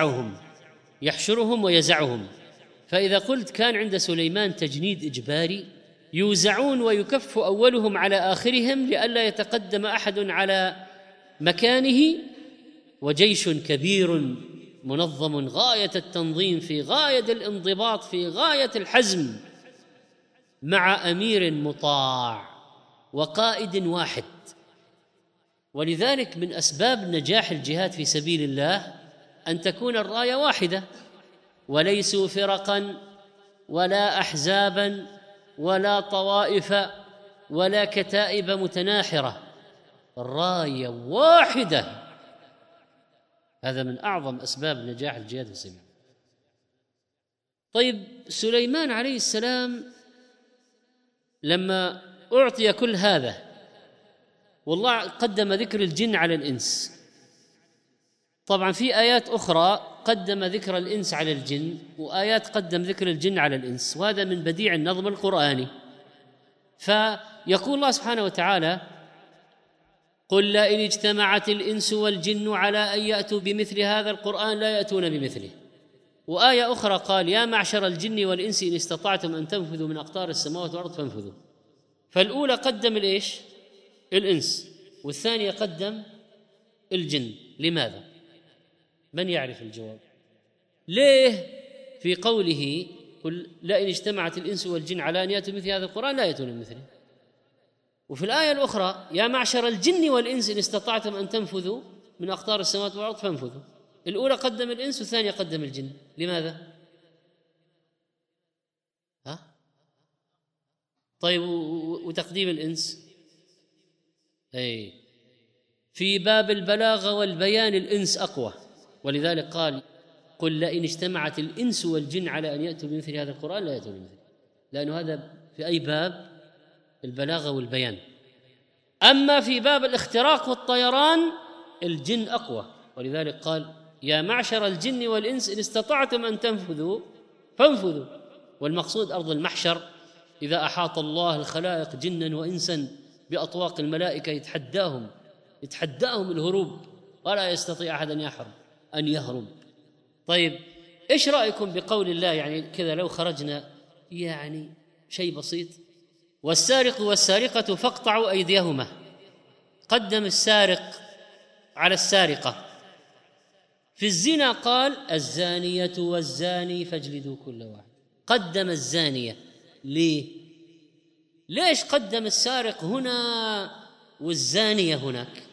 ويزعهم. فإذا قلت كان عند سليمان تجنيد إجباري يوزعون ويكف أولهم على آخرهم لئلا يتقدم أحد على مكانه، وجيش كبير منظم غاية التنظيم في غاية الانضباط في غاية الحزم مع أمير مطاع وقائد واحد. ولذلك من أسباب نجاح الجهاد في سبيل الله أن تكون الراية واحدة، وليسوا فرقا ولا أحزابا ولا طوائف ولا كتائب متناحرة، الراية واحدة. هذا من أعظم أسباب نجاح الجهاد في سبيل الله. طيب سليمان عليه السلام لما أعطي كل هذا والله قدم ذكر الجن على الإنس، طبعا في آيات أخرى قدم ذكر الإنس على الجن وآيات قدم ذكر الجن على الإنس، وهذا من بديع النظم القرآني. فيقول الله سبحانه وتعالى قل لئن اجتمعت الإنس والجن على أن يأتوا بمثل هذا القرآن لا يأتون بمثله. وآية أخرى قال يا معشر الجن والإنس إن استطعتم أن تنفذوا من أقطار السماوات والأرض فانفذوا. فالأولى قدم الإيش؟ الإنس، والثانية قدم الجن. لماذا؟ من يعرف الجواب؟ ليه في قوله قل لئن اجتمعت الإنس والجن على أن يأتوا مثل هذا القرآن لا يأتون بمثله، وفي الآية الأخرى يا معشر الجن والإنس إن استطعتم أن تنفذوا من أقطار السماوات والأرض فانفذوا؟ الأولى قدم الإنس والثانية قدم الجن. لماذا؟ طيب وتقديم الإنس في باب البلاغة والبيان الإنس أقوى، ولذلك قال قل لئن اجتمعت الإنس والجن على أن يأتوا بمثل هذا القرآن لا يأتون بمثله، لأنه هذا في أي باب؟ البلاغة والبيان. أما في باب الاختراق والطيران الجن أقوى، ولذلك قال يا معشر الجن والإنس إن استطعتم أن تنفذوا فانفذوا. والمقصود أرض المحشر إذا أحاط الله الخلائق جنا وإنسا بأطواق الملائكة يتحداهم الهروب ولا يستطيع أحد أن يهرب. طيب إيش رأيكم بقول الله؟ يعني كذا لو خرجنا يعني شيء بسيط والسارق والسارقة فاقطعوا أيديهما، قدم السارق على السارقة. في الزنا قال الزانية والزاني فاجلدوا كل واحد، قدم الزانية. ليش قدم السارق هنا والزانية هناك؟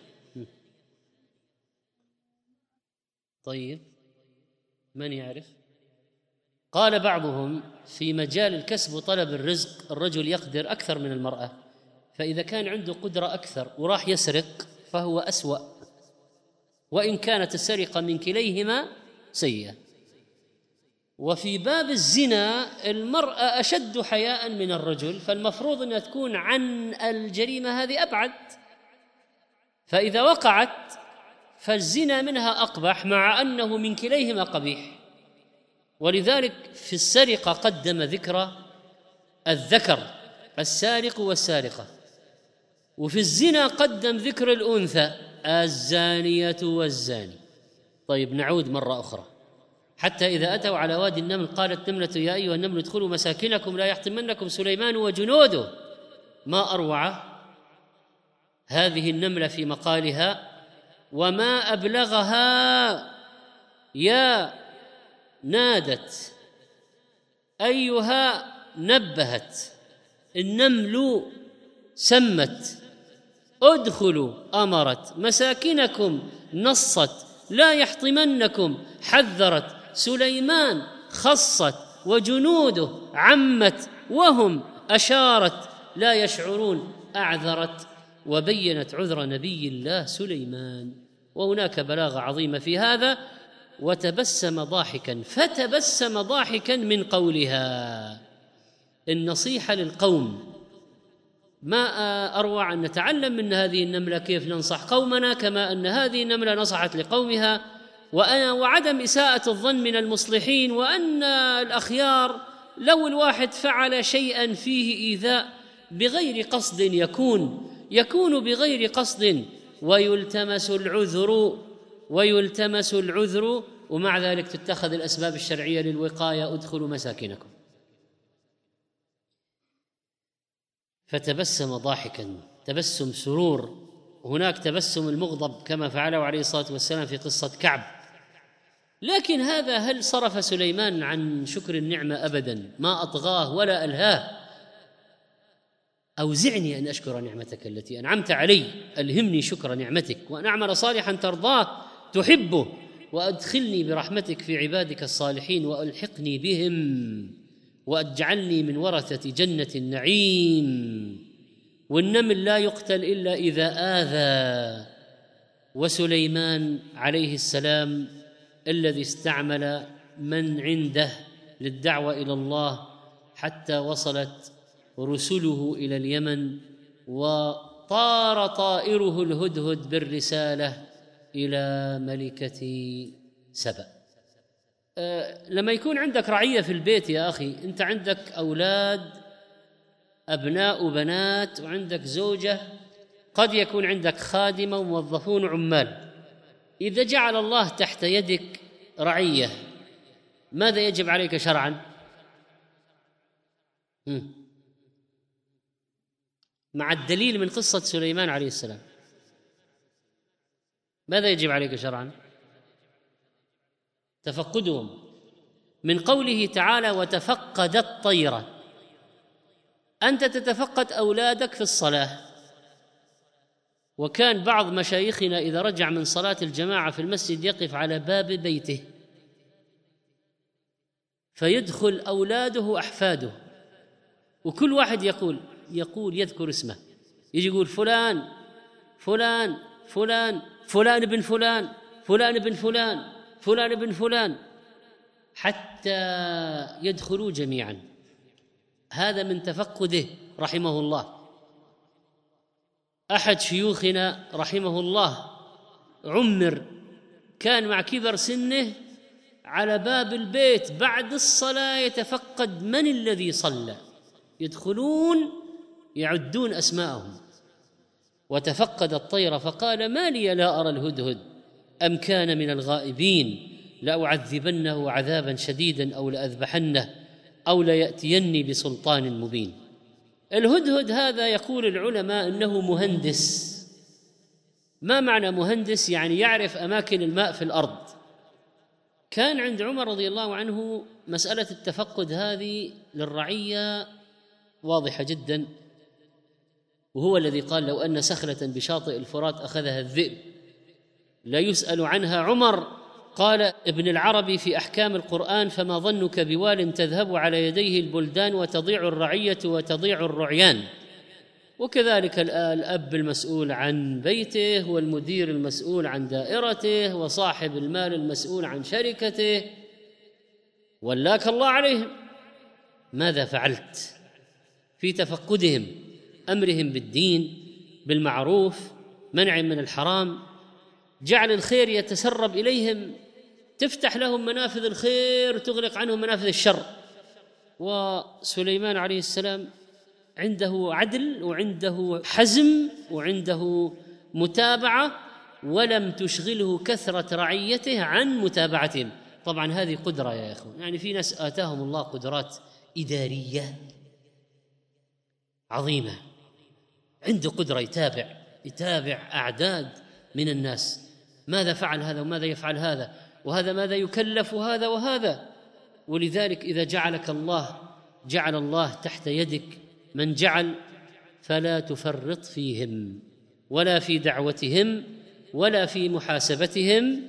طيب من يعرف؟ قال بعضهم في مجال الكسب وطلب الرزق الرجل يقدر أكثر من المرأة، فإذا كان عنده قدرة أكثر وراح يسرق فهو أسوأ، وإن كانت السرقة من كليهما سيئة. وفي باب الزنا المرأة أشد حياء من الرجل، فالمفروض أنها تكون عن الجريمة هذه أبعد، فإذا وقعت فالزنا منها أقبح مع أنه من كليهما قبيح. ولذلك في السرقة قدم ذكر الذكر السارق والسارقة، وفي الزنا قدم ذكر الأنثى الزانية والزاني. طيب نعود مرة أخرى. حتى إذا أتوا على وادي النمل قالت نملة يا أيها النمل ادخلوا مساكنكم لا يحطمنكم سليمان وجنوده. ما أروع هذه النملة في مقالها، وما أبلغها يا نادت أيها نبهت، النمل سمت، ادخلوا أمرت، مساكنكم نصت، لا يحطمنكم حذرت، سليمان خصت، وجنوده عمت، وهم أشارت، لا يشعرون أعذرت، وبينت عذر نبي الله سليمان. وهناك بلاغة عظيمة في هذا. وتبسم ضاحكا، فتبسم ضاحكا من قولها. النصيحة للقوم، ما أروع أن نتعلم من هذه النملة كيف ننصح قومنا، كما أن هذه النملة نصحت لقومها. وعدم إساءة الظن من المصلحين، وأن الأخيار لو الواحد فعل شيئا فيه إيذاء بغير قصد يكون بغير قصد، ويلتمس العذر، ومع ذلك تتخذ الأسباب الشرعية للوقاية. ادخلوا مساكنكم. فتبسم ضاحكا، تبسم سرور. هناك تبسم المغضب كما فعله عليه الصلاة والسلام في قصة كعب. لكن هذا هل صرف سليمان عن شكر النعمة؟ أبدا، ما أطغاه ولا ألهاه. أوزعني أن أشكر نعمتك التي أنعمت علي، ألهمني شكر نعمتك، وأن أعمل صالحا ترضاه تحبه، وأدخلني برحمتك في عبادك الصالحين، وألحقني بهم، واجعلني من ورثة جنة النعيم. والنمل لا يقتل إلا إذا آذى. وسليمان عليه السلام الذي استعمل من عنده للدعوة إلى الله حتى وصلت رسله إلى اليمن، وطار طائره الهدهد بالرسالة إلى ملكة سبأ. لما يكون عندك رعية في البيت يا أخي، أنت عندك أولاد، أبناء وبنات، وعندك زوجة، قد يكون عندك خادمة وموظفون وعمال. إذا جعل الله تحت يدك رعية، ماذا يجب عليك شرعا؟ مع الدليل من قصة سليمان عليه السلام، ماذا يجب عليك شرعا؟ تفقدهم. من قوله تعالى وتفقد الطير، أنت تتفقد أولادك في الصلاة. وكان بعض مشايخنا إذا رجع من صلاة الجماعة في المسجد يقف على باب بيته، فيدخل أولاده أحفاده، وكل واحد يقول يذكر اسمه، يجي يقول فلان فلان فلان فلان ابن فلان فلان ابن فلان فلان ابن فلان، حتى يدخلوا جميعا. هذا من تفقده رحمه الله. أحد شيوخنا رحمه الله عمر كان مع كبر سنه على باب البيت بعد الصلاة يتفقد من الذي صلى، يدخلون يعدون أسماءهم. وتفقد الطير فقال ما لي لا أرى الهدهد أم كان من الغائبين، لأعذبنه عذابا شديدا أو لأذبحنه أو ليأتيني بسلطان مبين. الهدهد هذا يقول العلماء إنه مهندس. ما معنى مهندس؟ يعني يعرف أماكن الماء في الأرض. كان عند عمر رضي الله عنه مسألة التفقد هذه للرعية واضحة جدا، وهو الذي قال: لو أن سخلة بشاطئ الفرات أخذها الذئب لا يسأل عنها عمر. قال ابن العربي في أحكام القرآن: فما ظنك بوال تذهب على يديه البلدان وتضيع الرعية وتضيع الرعيان. وكذلك الأب المسؤول عن بيته، والمدير المسؤول عن دائرته، وصاحب المال المسؤول عن شركته، ولاك الله عليهم. ماذا فعلت في تفقدهم، أمرهم بالدين بالمعروف، منع من الحرام، جعل الخير يتسرب إليهم، تفتح لهم منافذ الخير تغلق عنهم منافذ الشر. وسليمان عليه السلام عنده عدل وعنده حزم وعنده متابعة، ولم تشغله كثرة رعيته عن متابعتهم. طبعا هذه قدرة يا إخوان، يعني في ناس آتاهم الله قدرات إدارية عظيمة، عنده قدرة يتابع أعداد من الناس، ماذا فعل هذا وماذا يفعل هذا، وهذا ماذا يكلف هذا وهذا. ولذلك إذا جعلك الله جعل الله تحت يدك من جعل، فلا تفرط فيهم ولا في دعوتهم ولا في محاسبتهم.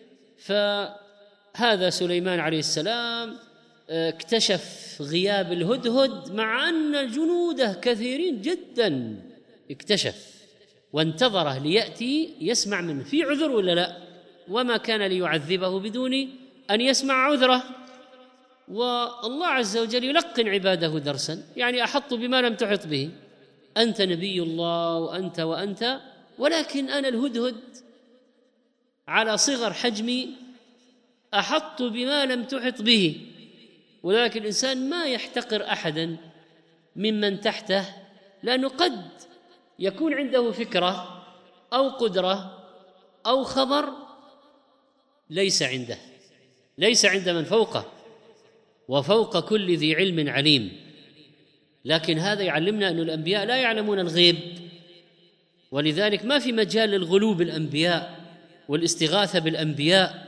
فهذا سليمان عليه السلام اكتشف غياب الهدهد مع أن جنوده كثيرين جدا، اكتشف وانتظره ليأتي يسمع منه. في عذر ولا لا؟ وما كان ليعذبه بدون أن يسمع عذره. والله عز وجل يلقن عباده درسا، يعني أحط بما لم تحط به، أنت نبي الله وأنت، ولكن أنا الهدهد على صغر حجمي أحط بما لم تحط به. ولكن الإنسان ما يحتقر أحدا ممن تحته، لأنه قد يكون عنده فكرة أو قدرة أو خبر ليس عند من فوقه، وفوق كل ذي علم عليم. لكن هذا يعلمنا أن الأنبياء لا يعلمون الغيب، ولذلك ما في مجال للغلو بالأنبياء والاستغاثة بالأنبياء.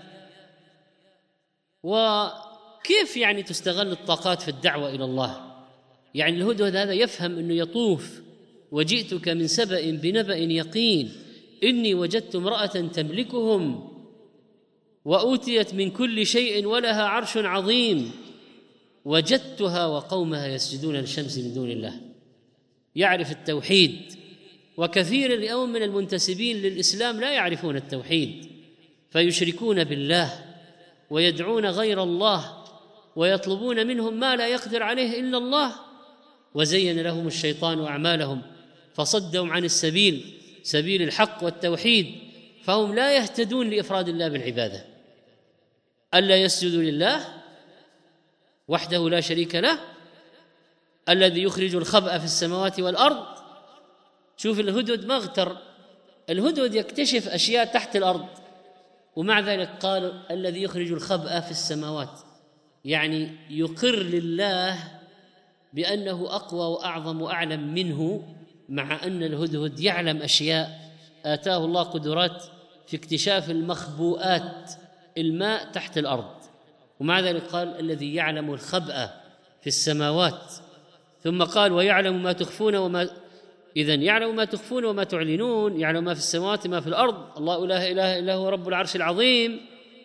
وكيف يعني تستغل الطاقات في الدعوة إلى الله؟ يعني الهدهد هذا يفهم أنه يطوف: وجئتك من سبأ بنبأ يقين إني وجدت امرأة تملكهم وأوتيت من كل شيء ولها عرش عظيم وجدتها وقومها يسجدون للشمس من دون الله. يعرف التوحيد. وكثير اليوم من المنتسبين للإسلام لا يعرفون التوحيد، فيشركون بالله ويدعون غير الله ويطلبون منهم ما لا يقدر عليه إلا الله. وزين لهم الشيطان أعمالهم فصدهم عن سبيل الحق والتوحيد، فهم لا يهتدون لإفراد الله بالعبادة. ألا يسجدوا لله وحده لا شريك له الذي يخرج الخبأ في السماوات والأرض. شوف الهدهد ما اغتر، الهدهد يكتشف أشياء تحت الأرض، ومع ذلك قال الذي يخرج الخبأ في السماوات، يعني يقر لله بأنه أقوى وأعظم وأعلم منه، مع أن الهدهد يعلم أشياء. آتاه الله قدرات في اكتشاف المخبوءات، الماء تحت الأرض، ومع ذلك قال الذي يعلم الخبأ في السماوات. ثم قال ويعلم ما تخفون وما، إذن يعلم ما تخفون وما تعلنون، يعلم ما في السماوات ما في الأرض. الله لا إله إلا هو رب العرش العظيم.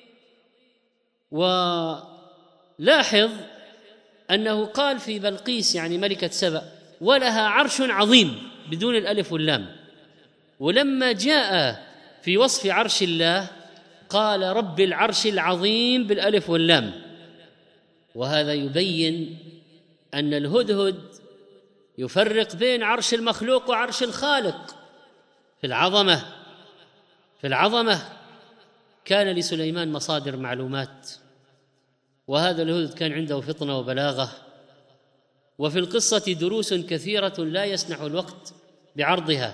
ولاحظ أنه قال في بلقيس يعني ملكة سبأ ولها عرش عظيم بدون الألف واللام، ولما جاء في وصف عرش الله قال رب العرش العظيم بالألف واللام. وهذا يبين أن الهدهد يفرق بين عرش المخلوق وعرش الخالق في العظمة. كان لسليمان مصادر معلومات، وهذا الهدهد كان عنده فطنة وبلاغة. وفي القصة دروس كثيرة لا يسنح الوقت بعرضها،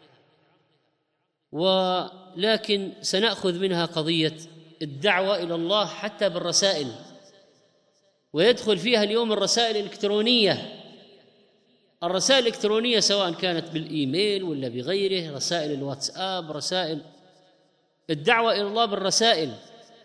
ولكن سنأخذ منها قضية الدعوة إلى الله حتى بالرسائل، ويدخل فيها اليوم الرسائل الإلكترونية. الرسائل الإلكترونية سواء كانت بالإيميل ولا بغيره، رسائل الواتساب، رسائل الدعوة إلى الله بالرسائل،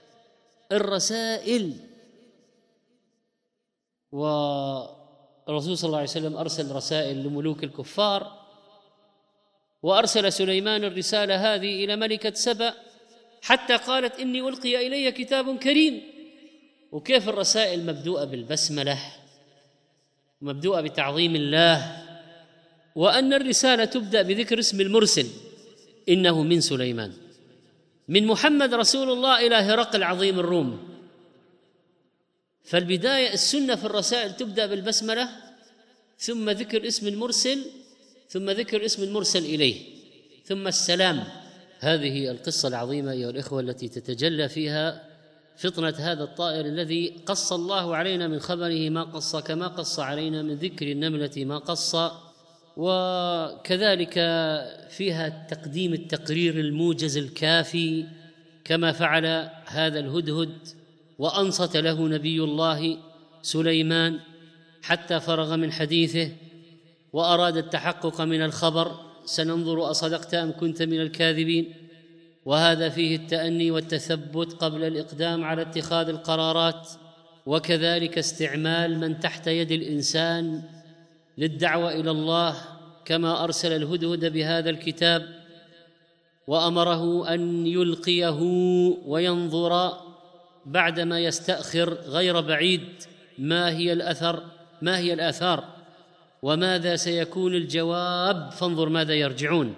والرسول صلى الله عليه وسلم أرسل رسائل لملوك الكفار، وأرسل سليمان الرسالة هذه إلى ملكة سبأ حتى قالت إني ألقي إلي كتاب كريم. وكيف الرسائل مبدوءة بالبسملة، مبدوءة بتعظيم الله، وأن الرسالة تبدأ بذكر اسم المرسل، إنه من سليمان، من محمد رسول الله إلى هرقل عظيم الروم. فالبداية السنة في الرسائل تبدأ بالبسملة، ثم ذكر اسم المرسل، ثم ذكر اسم المرسل إليه، ثم السلام. هذه القصة العظيمة أيها الإخوة التي تتجلى فيها فطنة هذا الطائر الذي قص الله علينا من خبره ما قص، كما قص علينا من ذكر النملة ما قص. وكذلك فيها تقديم التقرير الموجز الكافي كما فعل هذا الهدهد، وأنصت له نبي الله سليمان حتى فرغ من حديثه وأراد التحقق من الخبر: سننظر أصدقت أم كنت من الكاذبين. وهذا فيه التأني والتثبت قبل الإقدام على اتخاذ القرارات، وكذلك استعمال من تحت يد الإنسان للدعوة إلى الله، كما أرسل الهدهد بهذا الكتاب وأمره أن يلقيه وينظر بعدما يستأخر غير بعيد ما هي الآثار وماذا سيكون الجواب، فانظر ماذا يرجعون.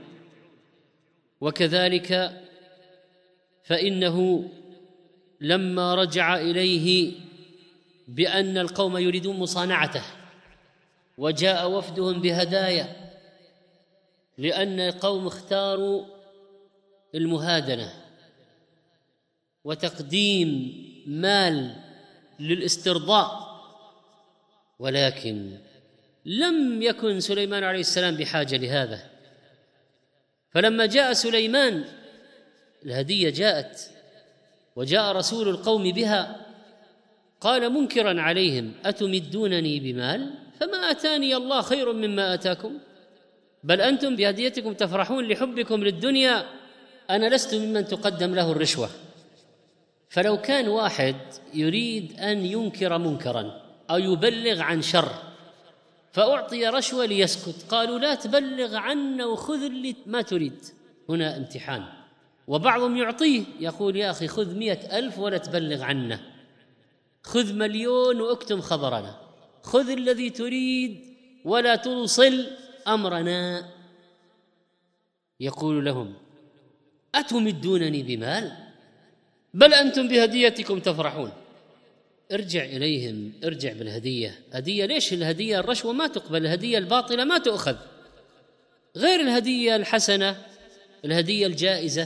وكذلك فإنه لما رجع إليه بأن القوم يريدون مصانعته، وجاء وفدهم بهدايا، لأن القوم اختاروا المهادنة وتقديم مال للاسترضاء، ولكن لم يكن سليمان عليه السلام بحاجة لهذا. فلما جاء سليمان الهدية جاءت، وجاء رسول القوم بها، قال منكرا عليهم: أتمدونني بمال فما آتاني الله خير مما آتاكم، بل أنتم بهديتكم تفرحون لحبكم للدنيا، أنا لست ممن تقدم له الرشوة. فلو كان واحد يريد أن ينكر منكرا أو يبلغ عن شر فأعطي رشوة ليسكت، قالوا لا تبلغ عنا وخذ اللي ما تريد، هنا امتحان. وبعضهم يعطيه، يقول يا أخي خذ 100,000 ولا تبلغ عنا، خذ 1,000,000 واكتم خبرنا، خذ الذي تريد ولا توصل أمرنا. يقول لهم: أتمدونني بمال بل أنتم بهديتكم تفرحون. ارجع إليهم، ارجع بالهدية. هدية ليش؟ الهدية الرشوة ما تقبل، الهدية الباطلة ما تؤخذ، غير الهدية الحسنة، الهدية الجائزة.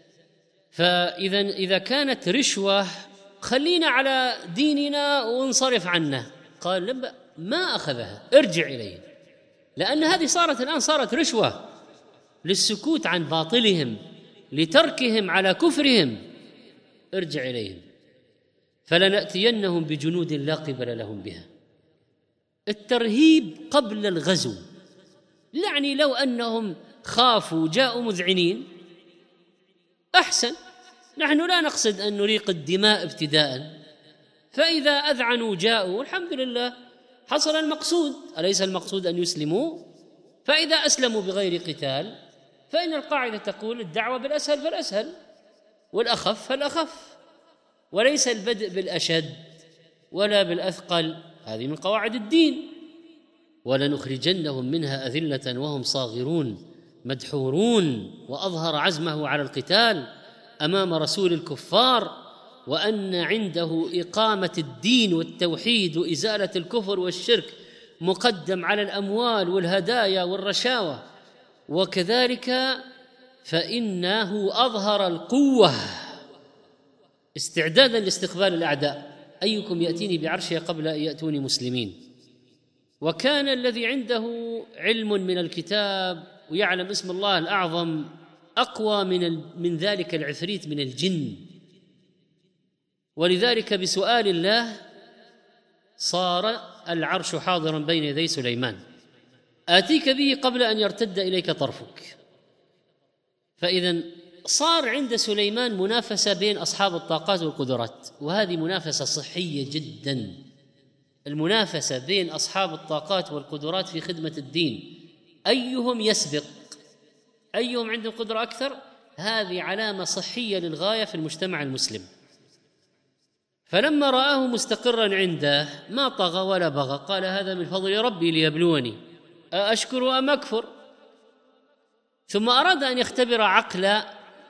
فإذا كانت رشوة خلينا على ديننا وانصرف عنه. قال ما أخذها، ارجع إليهم، لأن هذه الآن صارت رشوة للسكوت عن باطلهم، لتركهم على كفرهم. ارجع إليهم فلنأتينهم بجنود لا قبل لهم بها. الترهيب قبل الغزو، يعني لو أنهم خافوا جاءوا مذعنين أحسن، نحن لا نقصد أن نريق الدماء ابتداء، فإذا أذعنوا جاءوا الحمد لله حصل المقصود، أليس المقصود أن يسلموا؟ فإذا أسلموا بغير قتال فإن القاعدة تقول الدعوة بالأسهل فالأسهل والأخف فالأخف، وليس البدء بالأشد ولا بالأثقل، هذه من قواعد الدين. ولنخرجنهم منها أذلة وهم صاغرون مدحورون، وأظهر عزمه على القتال أمام رسول الكفار، وأن عنده إقامة الدين والتوحيد وإزالة الكفر والشرك مقدم على الأموال والهدايا والرشاوى. وكذلك فإنه أظهر القوة استعدادا لاستقبال الأعداء: أيكم يأتيني بعرشها قبل أن يأتوني مسلمين. وكان الذي عنده علم من الكتاب ويعلم اسم الله الأعظم أقوى من ذلك العفريت من الجن، ولذلك بسؤال الله صار العرش حاضرا بين يدي سليمان، آتيك به قبل أن يرتد إليك طرفك. فإذا صار عند سليمان منافسة بين أصحاب الطاقات والقدرات، وهذه منافسة صحية جدا. المنافسة بين أصحاب الطاقات والقدرات في خدمة الدين، أيهم يسبق، أيهم عنده قدرة أكثر، هذه علامة صحية للغاية في المجتمع المسلم. فلما رآه مستقرا عنده ما طغى ولا بغى، قال هذا من فضل ربي ليبلوني أأشكر أم أكفر. ثم أراد أن يختبر عقل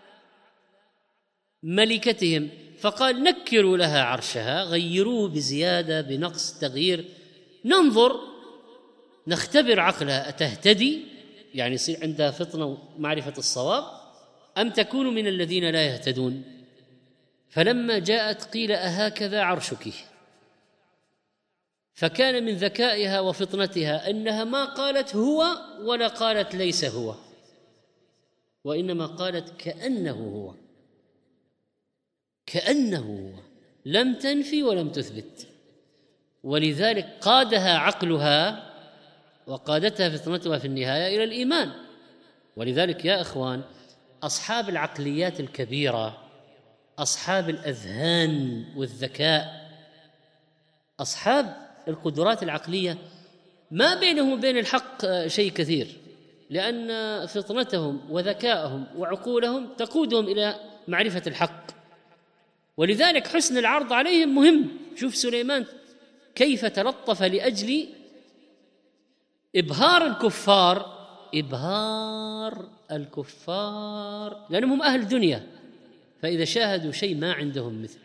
ملكتهم، فقال نكروا لها عرشها، غيروه بزيادة بنقص تغيير، ننظر نختبر عقلها أتهتدي، يعني يصير عندها فطنة ومعرفة الصواب، أم تكون من الذين لا يهتدون. فلما جاءت قيل أهكذا عرشك، فكان من ذكائها وفطنتها أنها ما قالت هو ولا قالت ليس هو، وإنما قالت كأنه هو، كأنه هو، لم تنفي ولم تثبت. ولذلك قادها عقلها وقادتها فطنتها في النهاية إلى الإيمان. ولذلك يا إخوان، أصحاب العقليات الكبيرة، أصحاب الأذهان والذكاء، أصحاب القدرات العقلية، ما بينهم وبين الحق شيء كثير، لأن فطنتهم وذكائهم وعقولهم تقودهم إلى معرفة الحق. ولذلك حسن العرض عليهم مهم. شوف سليمان كيف تلطف لأجل إبهار الكفار لأنهم أهل دنيا، فإذا شاهدوا شيء ما عندهم مثل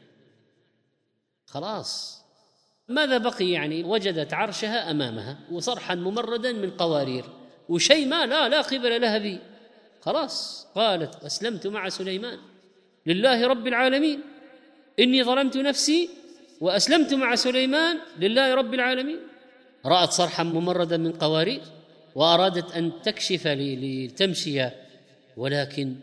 خلاص ماذا بقي؟ يعني وجدت عرشها أمامها وصرحا ممردا من قوارير وشيء ما لا قبل لها به، خلاص قالت أسلمت مع سليمان لله رب العالمين، إني ظلمت نفسي وأسلمت مع سليمان لله رب العالمين. رأت صرحا ممردا من قوارير وأرادت أن تكشف لتمشي، ولكن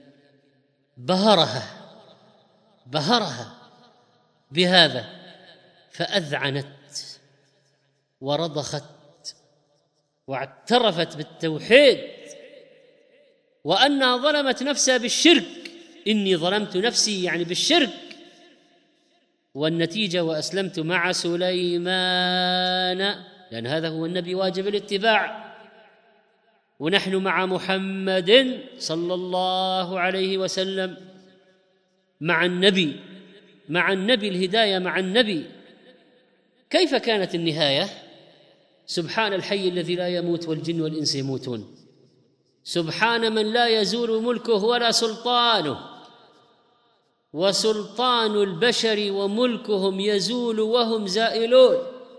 بهرها بهذا، فأذعنت ورضخت واعترفت بالتوحيد وأنها ظلمت نفسها بالشرك، إني ظلمت نفسي يعني بالشرك، والنتيجة وأسلمت مع سليمان، لأن هذا هو النبي واجب الاتباع، ونحن مع محمد صلى الله عليه وسلم، مع النبي الهداية مع النبي. كيف كانت النهاية؟ سبحان الحي الذي لا يموت والجن والإنس يموتون، سبحان من لا يزول ملكه ولا سلطانه، وسلطان البشر وملكهم يزول وهم زائلون.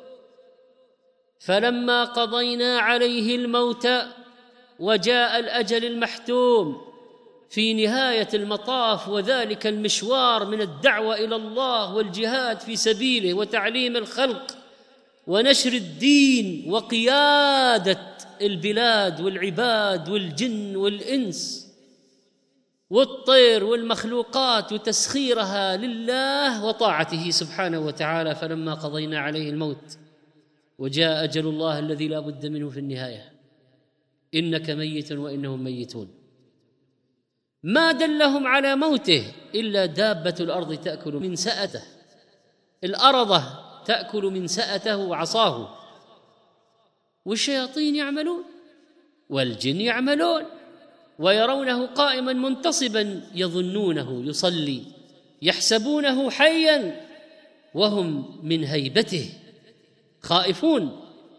فلما قضينا عليه الموت وجاء الأجل المحتوم في نهاية المطاف، وذلك المشوار من الدعوة إلى الله والجهاد في سبيله وتعليم الخلق ونشر الدين وقيادة البلاد والعباد والجن والإنس والطير والمخلوقات وتسخيرها لله وطاعته سبحانه وتعالى. فلما قضينا عليه الموت وجاء أجل الله الذي لا بد منه في النهاية، إنك ميت وإنهم ميتون، ما دلهم على موته إلا دابة الأرض تأكل من سأته، الأرضة تأكل من سأته وعصاه، والشياطين يعملون والجن يعملون، ويرونه قائما منتصبا يظنونه يصلي، يحسبونه حيا وهم من هيبته خائفون.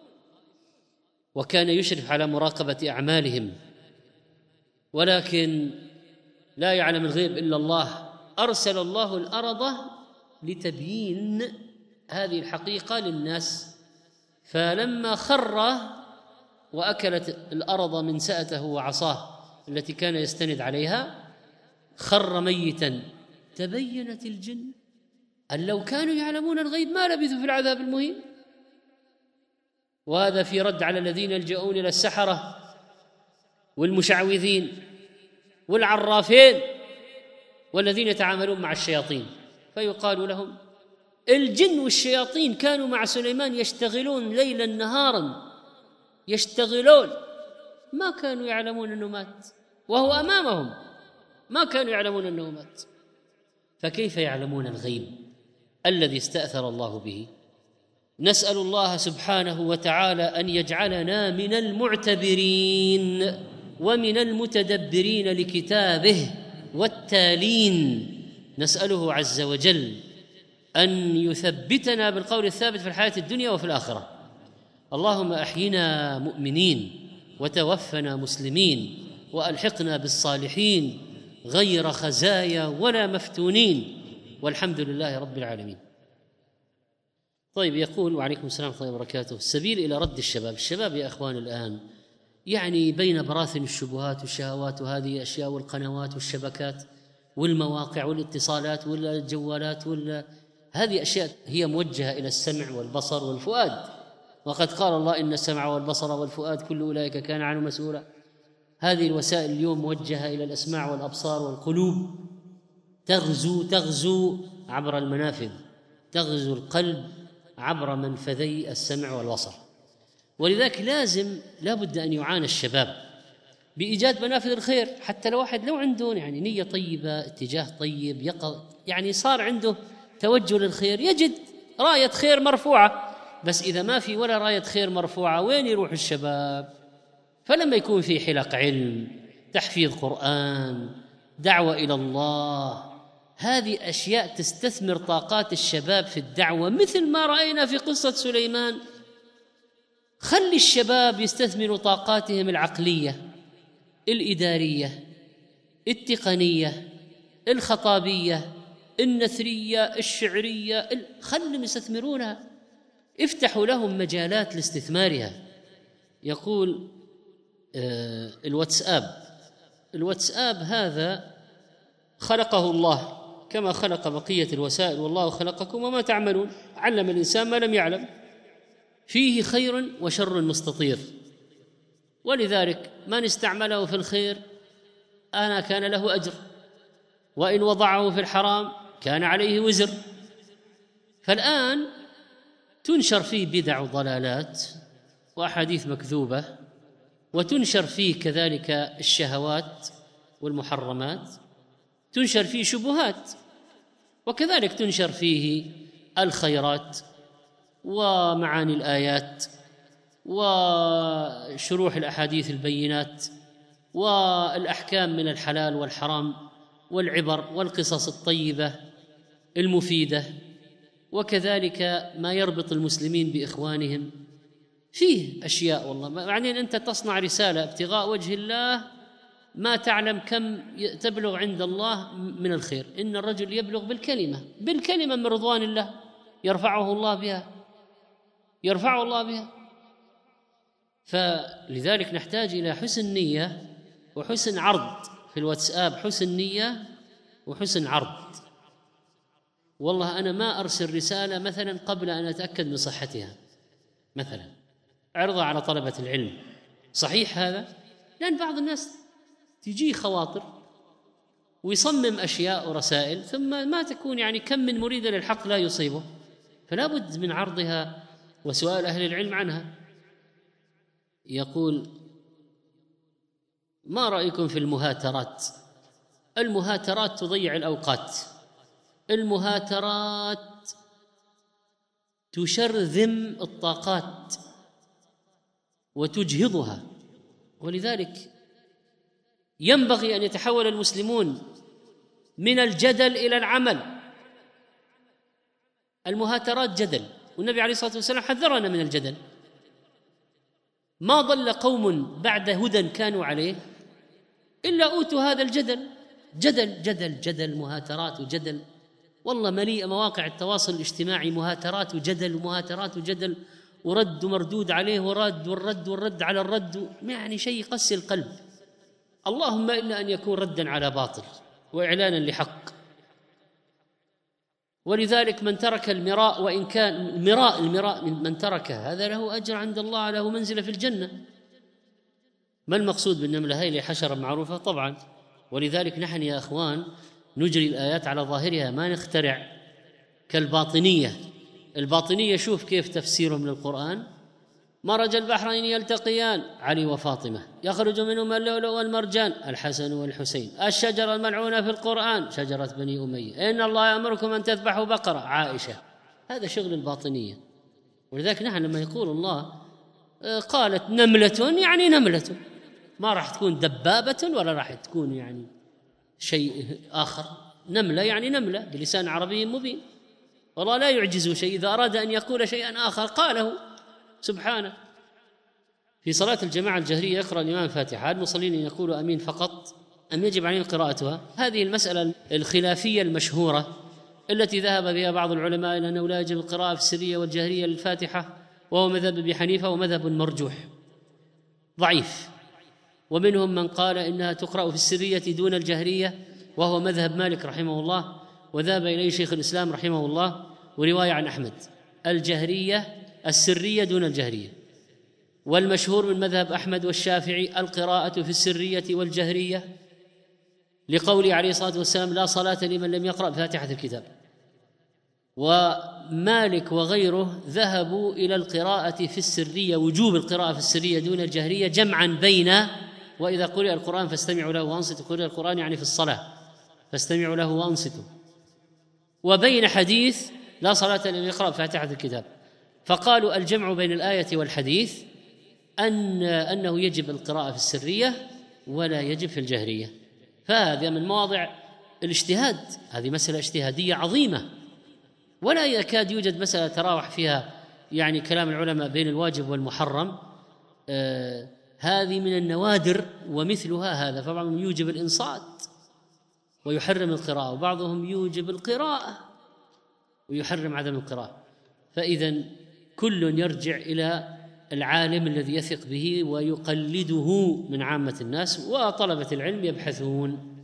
وكان يشرف على مراقبة أعمالهم، ولكن لا يعلم الغيب إلا الله. أرسل الله الأرض لتبيين هذه الحقيقة للناس، فلما خر وأكلت الأرض من سأته وعصاه التي كان يستند عليها، خر ميتا، تبينت الجن أن لو كانوا يعلمون الغيب ما لبثوا في العذاب المهين. وهذا في رد على الذين يلجؤون إلى السحرة والمشعوذين والعرافين والذين يتعاملون مع الشياطين، فيقال لهم الجن والشياطين كانوا مع سليمان يشتغلون ليلا نهارا، يشتغلون ما كانوا يعلمون أنه مات، وهو أمامهم ما كانوا يعلمون أنه مات، فكيف يعلمون الغيب الذي استأثر الله به؟ نسأل الله سبحانه وتعالى أن يجعلنا من المعتبرين ومن المتدبرين لكتابه والتالين. نسأله عز وجل أن يثبتنا بالقول الثابت في الحياة الدنيا وفي الآخرة. اللهم أحينا مؤمنين وتوفنا مسلمين وألحقنا بالصالحين غير خزايا ولا مفتونين، والحمد لله رب العالمين. طيب، يقول وعليكم السلام ورحمة الله وبركاته: السبيل إلى رد الشباب يا أخوان الآن يعني بين براثن الشبهات والشهوات وهذه أشياء والقنوات والشبكات والمواقع والاتصالات والجوالات هذه أشياء هي موجهة إلى السمع والبصر والفؤاد، وقد قال الله: إن السمع والبصر والفؤاد كل أولئك كان عنه مسؤولا. هذه الوسائل اليوم موجهة إلى الأسماع والأبصار والقلوب، تغزو عبر المنافذ، تغزو القلب عبر منفذي السمع والبصر. ولذلك لا بد أن يعانى الشباب بإيجاد منافذ الخير، حتى لو واحد لو عنده يعني نية طيبة، اتجاه طيب، يعني صار عنده توجه للخير، يجد راية خير مرفوعة. بس إذا ما في ولا راية خير مرفوعة، وين يروح الشباب؟ فلما يكون في حلق علم، تحفيظ قرآن، دعوة إلى الله، هذه أشياء تستثمر طاقات الشباب في الدعوة، مثل ما رأينا في قصة سليمان. خلي الشباب يستثمروا طاقاتهم العقلية، الإدارية، التقنية، الخطابية، النثرية، الشعرية، خلهم يستثمرونها، افتحوا لهم مجالات لاستثمارها. يقول الواتساب هذا خلقه الله كما خلق بقية الوسائل، والله خلقكم وما تعملون، علم الإنسان ما لم يعلم، فيه خير وشر مستطير، ولذلك من استعمله في الخير كان له أجر، وإن وضعه في الحرام كان عليه وزر. فالآن تنشر فيه بدع وضلالات وأحاديث مكذوبة، وتنشر فيه كذلك الشهوات والمحرمات، تنشر فيه شبهات، وكذلك تنشر فيه الخيرات ومعاني الآيات وشروح الأحاديث البينات والأحكام من الحلال والحرام والعبر والقصص الطيبة المفيدة، وكذلك ما يربط المسلمين بإخوانهم. فيه أشياء والله، بعدين أنت تصنع رسالة ابتغاء وجه الله ما تعلم كم تبلغ عند الله من الخير. إن الرجل يبلغ بالكلمة من رضوان الله يرفعه الله بها. فلذلك نحتاج إلى حسن نية وحسن عرض في الواتساب، حسن نية وحسن عرض. والله أنا ما أرسل رسالة مثلا قبل أن أتأكد من صحتها، مثلا أعرضها على طلبة العلم. صحيح هذا؟ لأن بعض الناس تجي خواطر ويصمم أشياء ورسائل ثم ما تكون يعني كم من مريد للحق لا يصيبه، فلا بد من عرضها وسؤال أهل العلم عنها. يقول: ما رأيكم في المهاترات؟ المهاترات تضيع الأوقات، المهاترات تشرذم الطاقات وتجهضها، ولذلك ينبغي أن يتحول المسلمون من الجدل إلى العمل. المهاترات جدل، والنبي عليه الصلاة والسلام حذرنا من الجدل. ما ضل قوم بعد هدى كانوا عليه إلا أوتوا هذا الجدل، جدل جدل جدل، مهاترات وجدل. والله مليئة مواقع التواصل الاجتماعي مهاترات وجدل ومهاترات وجدل، ورد ومردود عليه، ورد والرد على الرد، يعني شيء يقسي القلب. اللهم إلا أن يكون ردا على باطل وإعلانا لحق. ولذلك من ترك المراء، وإن كان المراء من تركه هذا له أجر عند الله، له منزلة في الجنة. ما المقصود بالنملة؟ هي حشرة معروفة طبعا. ولذلك نحن يا أخوان نجري الآيات على ظاهرها، ما نخترع كالباطنية. الباطنية شوف كيف تفسيرهم للقرآن، مرج البحرين يلتقيان علي وفاطمة، يخرج منهما اللؤلؤ والمرجان الحسن والحسين، الشجرة الملعونة في القرآن شجرة بني أمية، إن الله يأمركم أن تذبحوا بقرة عائشة. هذا شغل الباطنية. ولذلك نحن لما يقول الله قالت نملة يعني نملة، ما راح تكون دبابة ولا راح تكون يعني شيء آخر. نملة يعني نملة بلسان عربي مبين. والله لا يعجزه شيء، إذا أراد أن يقول شيئا آخر قاله سبحانه. في صلاة الجماعة الجهرية يقرأ الإمام الفاتحة، هل المصلين يقولوا أمين فقط أم يجب عليهم قراءتها؟ هذه المسألة الخلافية المشهورة التي ذهب بها بعض العلماء إلى أنه لا يجب القراءة في السرية والجهرية للفاتحة، وهو مذهب أبي حنيفة ومذهب مرجوح ضعيف. ومنهم من قال إنها تقرأ في السرية دون الجهرية، وهو مذهب مالك رحمه الله، وذهب إليه شيخ الإسلام رحمه الله، ورواية عن أحمد الجهرية السرية دون الجهرية. والمشهور من مذهب أحمد والشافعي القراءة في السرية والجهرية، لقوله عليه الصلاة والسلام لا صلاة لمن لم يقرأ فاتحة الكتاب. ومالك وغيره ذهبوا إلى القراءة في السرية، وجوب القراءة في السرية دون الجهرية، جمعا بين وإذا قرئ القرآن فاستمعوا له وأنصتوا، قرئ القرآن يعني في الصلاة فاستمعوا له وأنصتوا، وبين حديث لا صلاة لمن يقرأ فاتحة الكتاب. فقالوا الجمع بين الآية والحديث أنه يجب القراءة في السرية ولا يجب في الجهرية. فهذا من مواضع الاجتهاد، هذه مسألة اجتهادية عظيمة، ولا يكاد يوجد مسألة تراوح فيها يعني كلام العلماء بين الواجب والمحرم. هذه من النوادر، ومثلها هذا. فبعضهم يوجب الإنصات ويحرم القراءة، وبعضهم يوجب القراءة ويحرم عدم القراءة. فإذا كل يرجع إلى العالم الذي يثق به ويقلده من عامة الناس، وطلبة العلم يبحثون.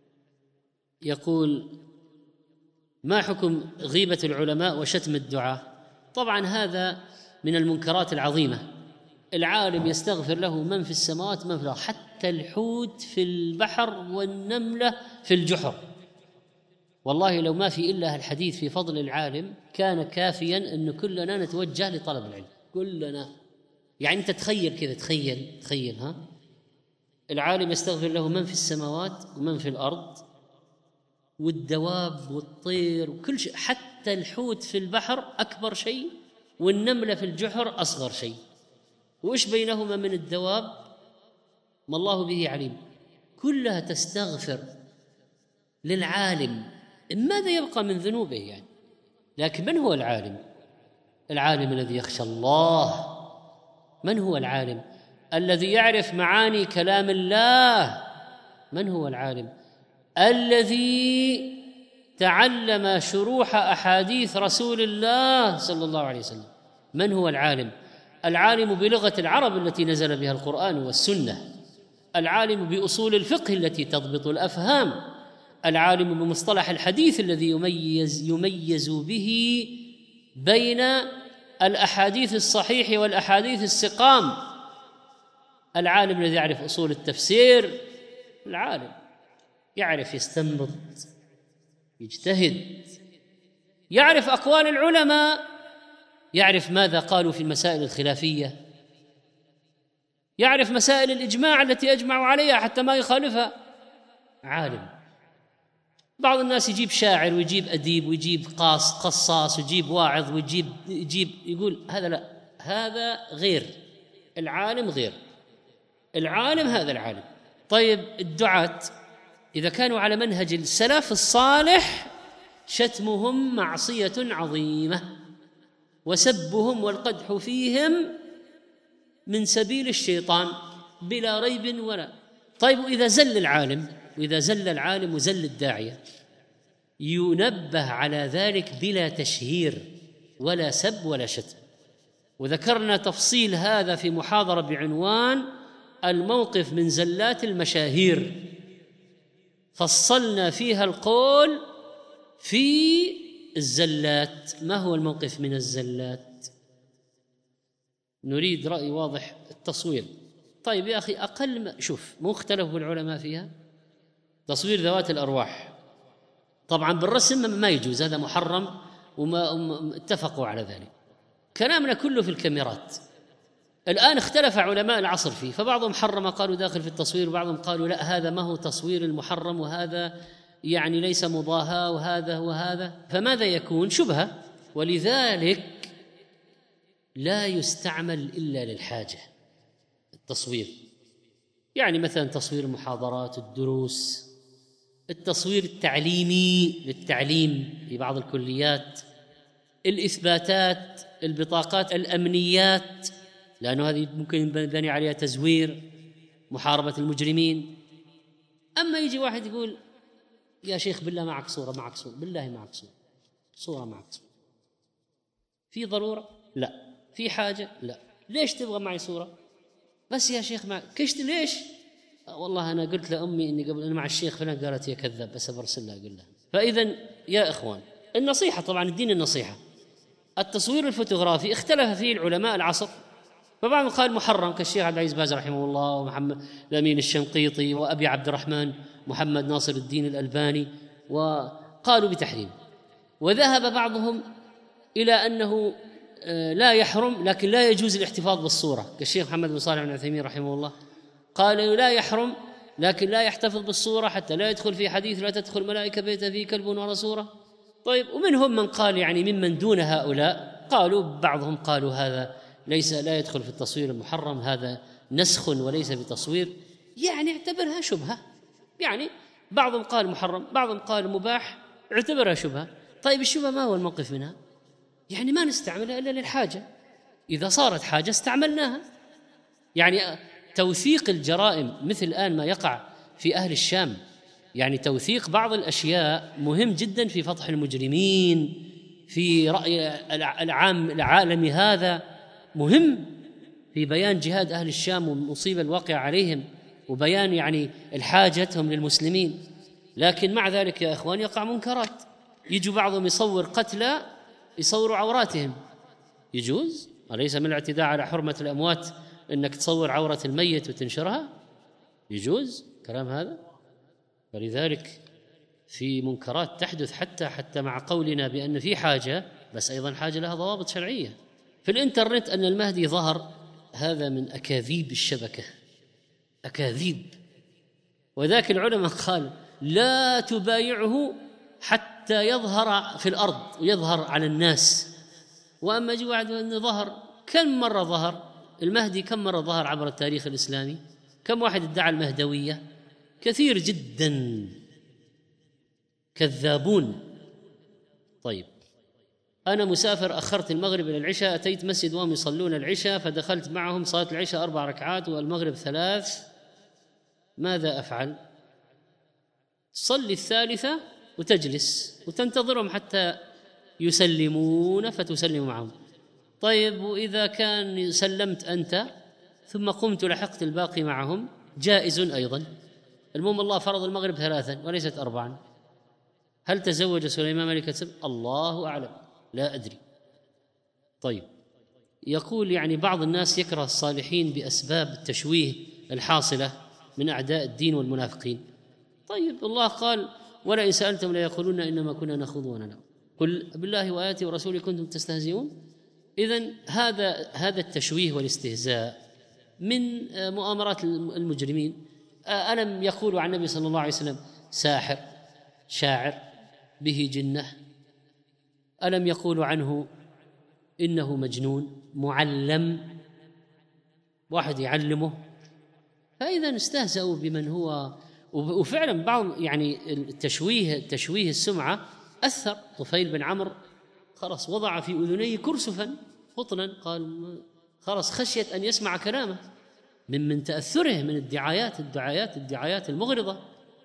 يقول ما حكم غيبة العلماء وشتم الدعاة؟ طبعا هذا من المنكرات العظيمة. العالم يستغفر له من في السماوات من في الأرض، حتى الحوت في البحر والنملة في الجحر. والله لو ما في إلا الحديث في فضل العالم كان كافيا أن كلنا نتوجه لطلب العلم، كلنا. يعني أنت تخيل كذا، تخيل ها، العالم يستغفر له من في السماوات ومن في الأرض، والدواب والطير وكل شيء، حتى الحوت في البحر أكبر شيء والنملة في الجحر أصغر شيء، وإيش بينهما من الدواب ما الله به عليم، كلها تستغفر للعالم. ماذا يبقى من ذنوبه يعني؟ لكن من هو العالم؟ العالم الذي يخشى الله. من هو العالم؟ الذي يعرف معاني كلام الله. من هو العالم؟ الذي تعلم شروح أحاديث رسول الله صلى الله عليه وسلم. من هو العالم؟ العالم بلغة العرب التي نزل بها القرآن والسنة، العالم بأصول الفقه التي تضبط الأفهام، العالم بمصطلح الحديث الذي يميز به بين الأحاديث الصحيح والأحاديث السقام، العالم الذي يعرف أصول التفسير، العالم يعرف يستنبط، يجتهد، يعرف أقوال العلماء، يعرف ماذا قالوا في المسائل الخلافية، يعرف مسائل الإجماع التي أجمعوا عليها حتى ما يخالفها. عالم. بعض الناس يجيب شاعر ويجيب أديب ويجيب قصاص ويجيب واعظ ويجيب يقول هذا لا، هذا غير العالم، غير العالم، هذا العالم. طيب الدعاة إذا كانوا على منهج السلف الصالح شتمهم معصية عظيمة، وسبهم والقدح فيهم من سبيل الشيطان بلا ريب ولا. طيب وإذا زل العالم، وإذا زل العالم وزل الداعية، ينبه على ذلك بلا تشهير ولا سب ولا شتم. وذكرنا تفصيل هذا في محاضرة بعنوان الموقف من زلات المشاهير، فصلنا فيها القول في الزلات. ما هو الموقف من الزلات؟ نريد رأي واضح. التصوير، طيب يا أخي أقل شوف مختلف العلماء فيها. تصوير ذوات الأرواح طبعا بالرسم ما يجوز، هذا محرم وما اتفقوا على ذلك. كلامنا كله في الكاميرات، الآن اختلف علماء العصر فيه، فبعضهم حرم قالوا داخل في التصوير، وبعضهم قالوا لا هذا ما هو تصوير المحرم، وهذا يعني ليس مضاهاة، وهذا وهذا، فماذا يكون؟ شبهة. ولذلك لا يستعمل إلا للحاجة التصوير، يعني مثلا تصوير المحاضرات، الدروس، التصوير التعليمي للتعليم في بعض الكليات، الإثباتات، البطاقات، الأمنيات، لأنه هذه ممكن ينبني عليها تزوير، محاربة المجرمين. أما يجي واحد يقول يا شيخ بالله معك صورة، معك صورة، بالله معك صورة، صورة معك صورة، في ضرورة؟ لا. في حاجة؟ لا. ليش تبغى معي صورة؟ بس يا شيخ معك. كشت ليش؟ والله أنا قلت لأمي إني قبل أنا مع الشيخ فلان، قالت يا كذاب، بس برسل لها أقول لها. فإذا يا إخوان، النصيحة طبعا الدين النصيحة. التصوير الفوتوغرافي اختلف فيه العلماء العصر، فبعضهم قال محرم كالشيخ عبد العزيز باز رحمه الله، ومحمد الأمين الشنقيطي، وأبي عبد الرحمن محمد ناصر الدين الألباني، وقالوا بتحريم. وذهب بعضهم إلى أنه لا يحرم لكن لا يجوز الاحتفاظ بالصورة، كالشيخ محمد بن صالح بن عثيمين رحمه الله قال لا يحرم لكن لا يحتفظ بالصورة حتى لا يدخل في حديث لا تدخل ملائكة بيت فيه كلب ولا صورة. طيب، ومنهم من قال يعني ممن دون هؤلاء، قالوا بعضهم قالوا هذا ليس لا يدخل في التصوير المحرم، هذا نسخ وليس بتصوير، يعني اعتبرها شبهة. يعني بعضهم قال محرم، بعضهم قال مباح، اعتبرها شبهة. طيب الشبهة ما هو الموقف منها؟ يعني ما نستعملها إلا للحاجة، إذا صارت حاجة استعملناها. يعني توثيق الجرائم مثل الآن ما يقع في أهل الشام، يعني توثيق بعض الأشياء مهم جدا في فضح المجرمين، في رأي العالم هذا مهم في بيان جهاد أهل الشام والمصيبة الواقعة عليهم، وبيان يعني الحاجتهم للمسلمين. لكن مع ذلك يا إخوان يقع منكرات، يجوا بعضهم يصور قتلى يصوروا عوراتهم، يجوز؟ أليس من الاعتداء على حرمة الأموات أنك تصور عورة الميت وتنشرها؟ يجوز كلام هذا؟ فلذلك في منكرات تحدث حتى مع قولنا بأن في حاجة، بس أيضا حاجة لها ضوابط شرعية. في الإنترنت أن المهدي ظهر، هذا من أكاذيب الشبكة، أكاذيب. وذاك العلماء قال لا تبايعه حتى يظهر في الأرض ويظهر على الناس. وأما يجي واحد أنه ظهر، كم مرة ظهر المهدي؟ كم مرة ظهر عبر التاريخ الإسلامي؟ كم واحد ادعى المهدوية؟ كثير جدا، كذابون. طيب، أنا مسافر، أخرت المغرب إلى العشاء، أتيت مسجد وهم يصلون العشاء فدخلت معهم، صلاة العشاء 4 ركعات والمغرب 3، ماذا أفعل؟ تصلي الثالثة وتجلس وتنتظرهم حتى يسلمون فتسلم معهم. طيب، وإذا كان سلمت أنت ثم قمت لحقت الباقي معهم، جائز أيضا. المهم الله فرض المغرب 3 وليست 4. هل تزوج سليمان ملكة سبأ؟ الله أعلم، لا أدري. طيب، يقول يعني بعض الناس يكره الصالحين بأسباب التشويه الحاصلة من أعداء الدين والمنافقين. طيب، الله قال ولئن سألتم ليقولون إنما كنا نخوض ونلعب، قل بالله وآياته ورسوله كنتم تستهزئون. إذن هذا التشويه والاستهزاء من مؤامرات المجرمين. ألم يقولوا عن النبي صلى الله عليه وسلم ساحر، شاعر، به جنة؟ ألم يقولوا عنه إنه مجنون، معلم، واحد يعلمه؟ فإذا استهزأوا بمن هو. وفعلا بعض يعني التشويه السمعة أثر. طفيل بن عمرو خلاص وضع في أذنيه كرسفا قطنا، قال خلاص خشية أن يسمع كلامه من تأثره من الدعايات المغرضة.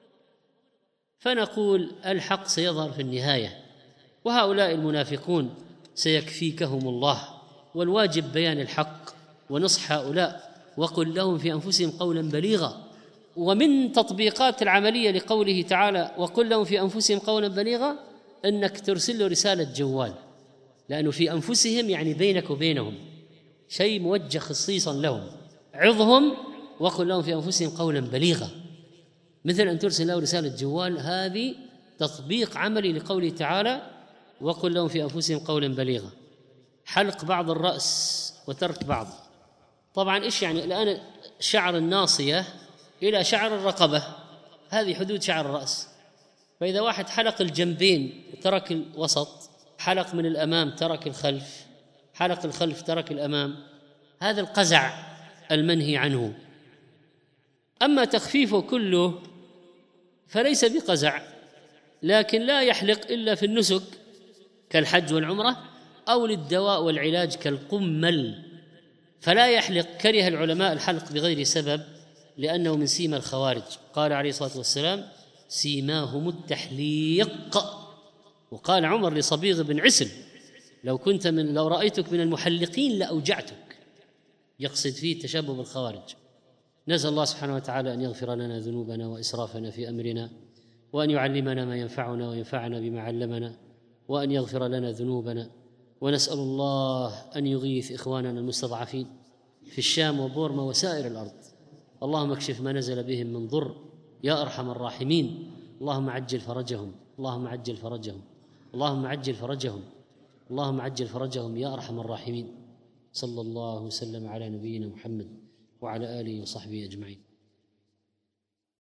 فنقول الحق سيظهر في النهاية، وهؤلاء المنافقون سيكفيكهم الله، والواجب بيان الحق ونصح هؤلاء، وقل لهم في أنفسهم قولا بليغا. ومن تطبيقات العملية لقوله تعالى وقل لهم في أنفسهم قولا بليغا أنك ترسل له رسالة جوال، لأنه في أنفسهم يعني بينك وبينهم شيء موجه خصيصا لهم، عظهم وقل لهم في أنفسهم قولا بليغا، مثل أن ترسل له رسالة جوال. هذه تطبيق عملي لقوله تعالى وقل لهم في أنفسهم قولا بليغا. حلق بعض الرأس وترك بعض، طبعا إيش يعني الآن شعر الناصية إلى شعر الرقبة، هذه حدود شعر الرأس. فإذا واحد حلق الجنبين وترك الوسط، حلق من الأمام ترك الخلف، حلق الخلف ترك الأمام، هذا القزع المنهي عنه. أما تخفيفه كله فليس بقزع، لكن لا يحلق إلا في النسك كالحج والعمرة، أو للدواء والعلاج كالقمل، فلا يحلق. كره العلماء الحلق بغير سبب لأنه من سيما الخوارج، قال عليه الصلاة والسلام: سيماهم التحليق. وقال عمر لصبيغ بن عسل: لو رأيتك من المحلقين لأوجعتك، يقصد فيه التشبه بالخوارج. نسأل الله سبحانه وتعالى أن يغفر لنا ذنوبنا وإسرافنا في أمرنا، وأن يعلمنا ما ينفعنا وينفعنا بما علمنا، وأن يغفر لنا ذنوبنا. ونسأل الله أن يغيث إخواننا المستضعفين في الشام وبورما وسائر الأرض. اللهم اكشف ما نزل بهم من ضر يا أرحم الراحمين. اللهم عجل فرجهم، اللهم عجل فرجهم، اللهم عجل فرجهم، اللهم عجل فرجهم يا أرحم الراحمين. صلى الله وسلم على نبينا محمد وعلى آله وصحبه أجمعين.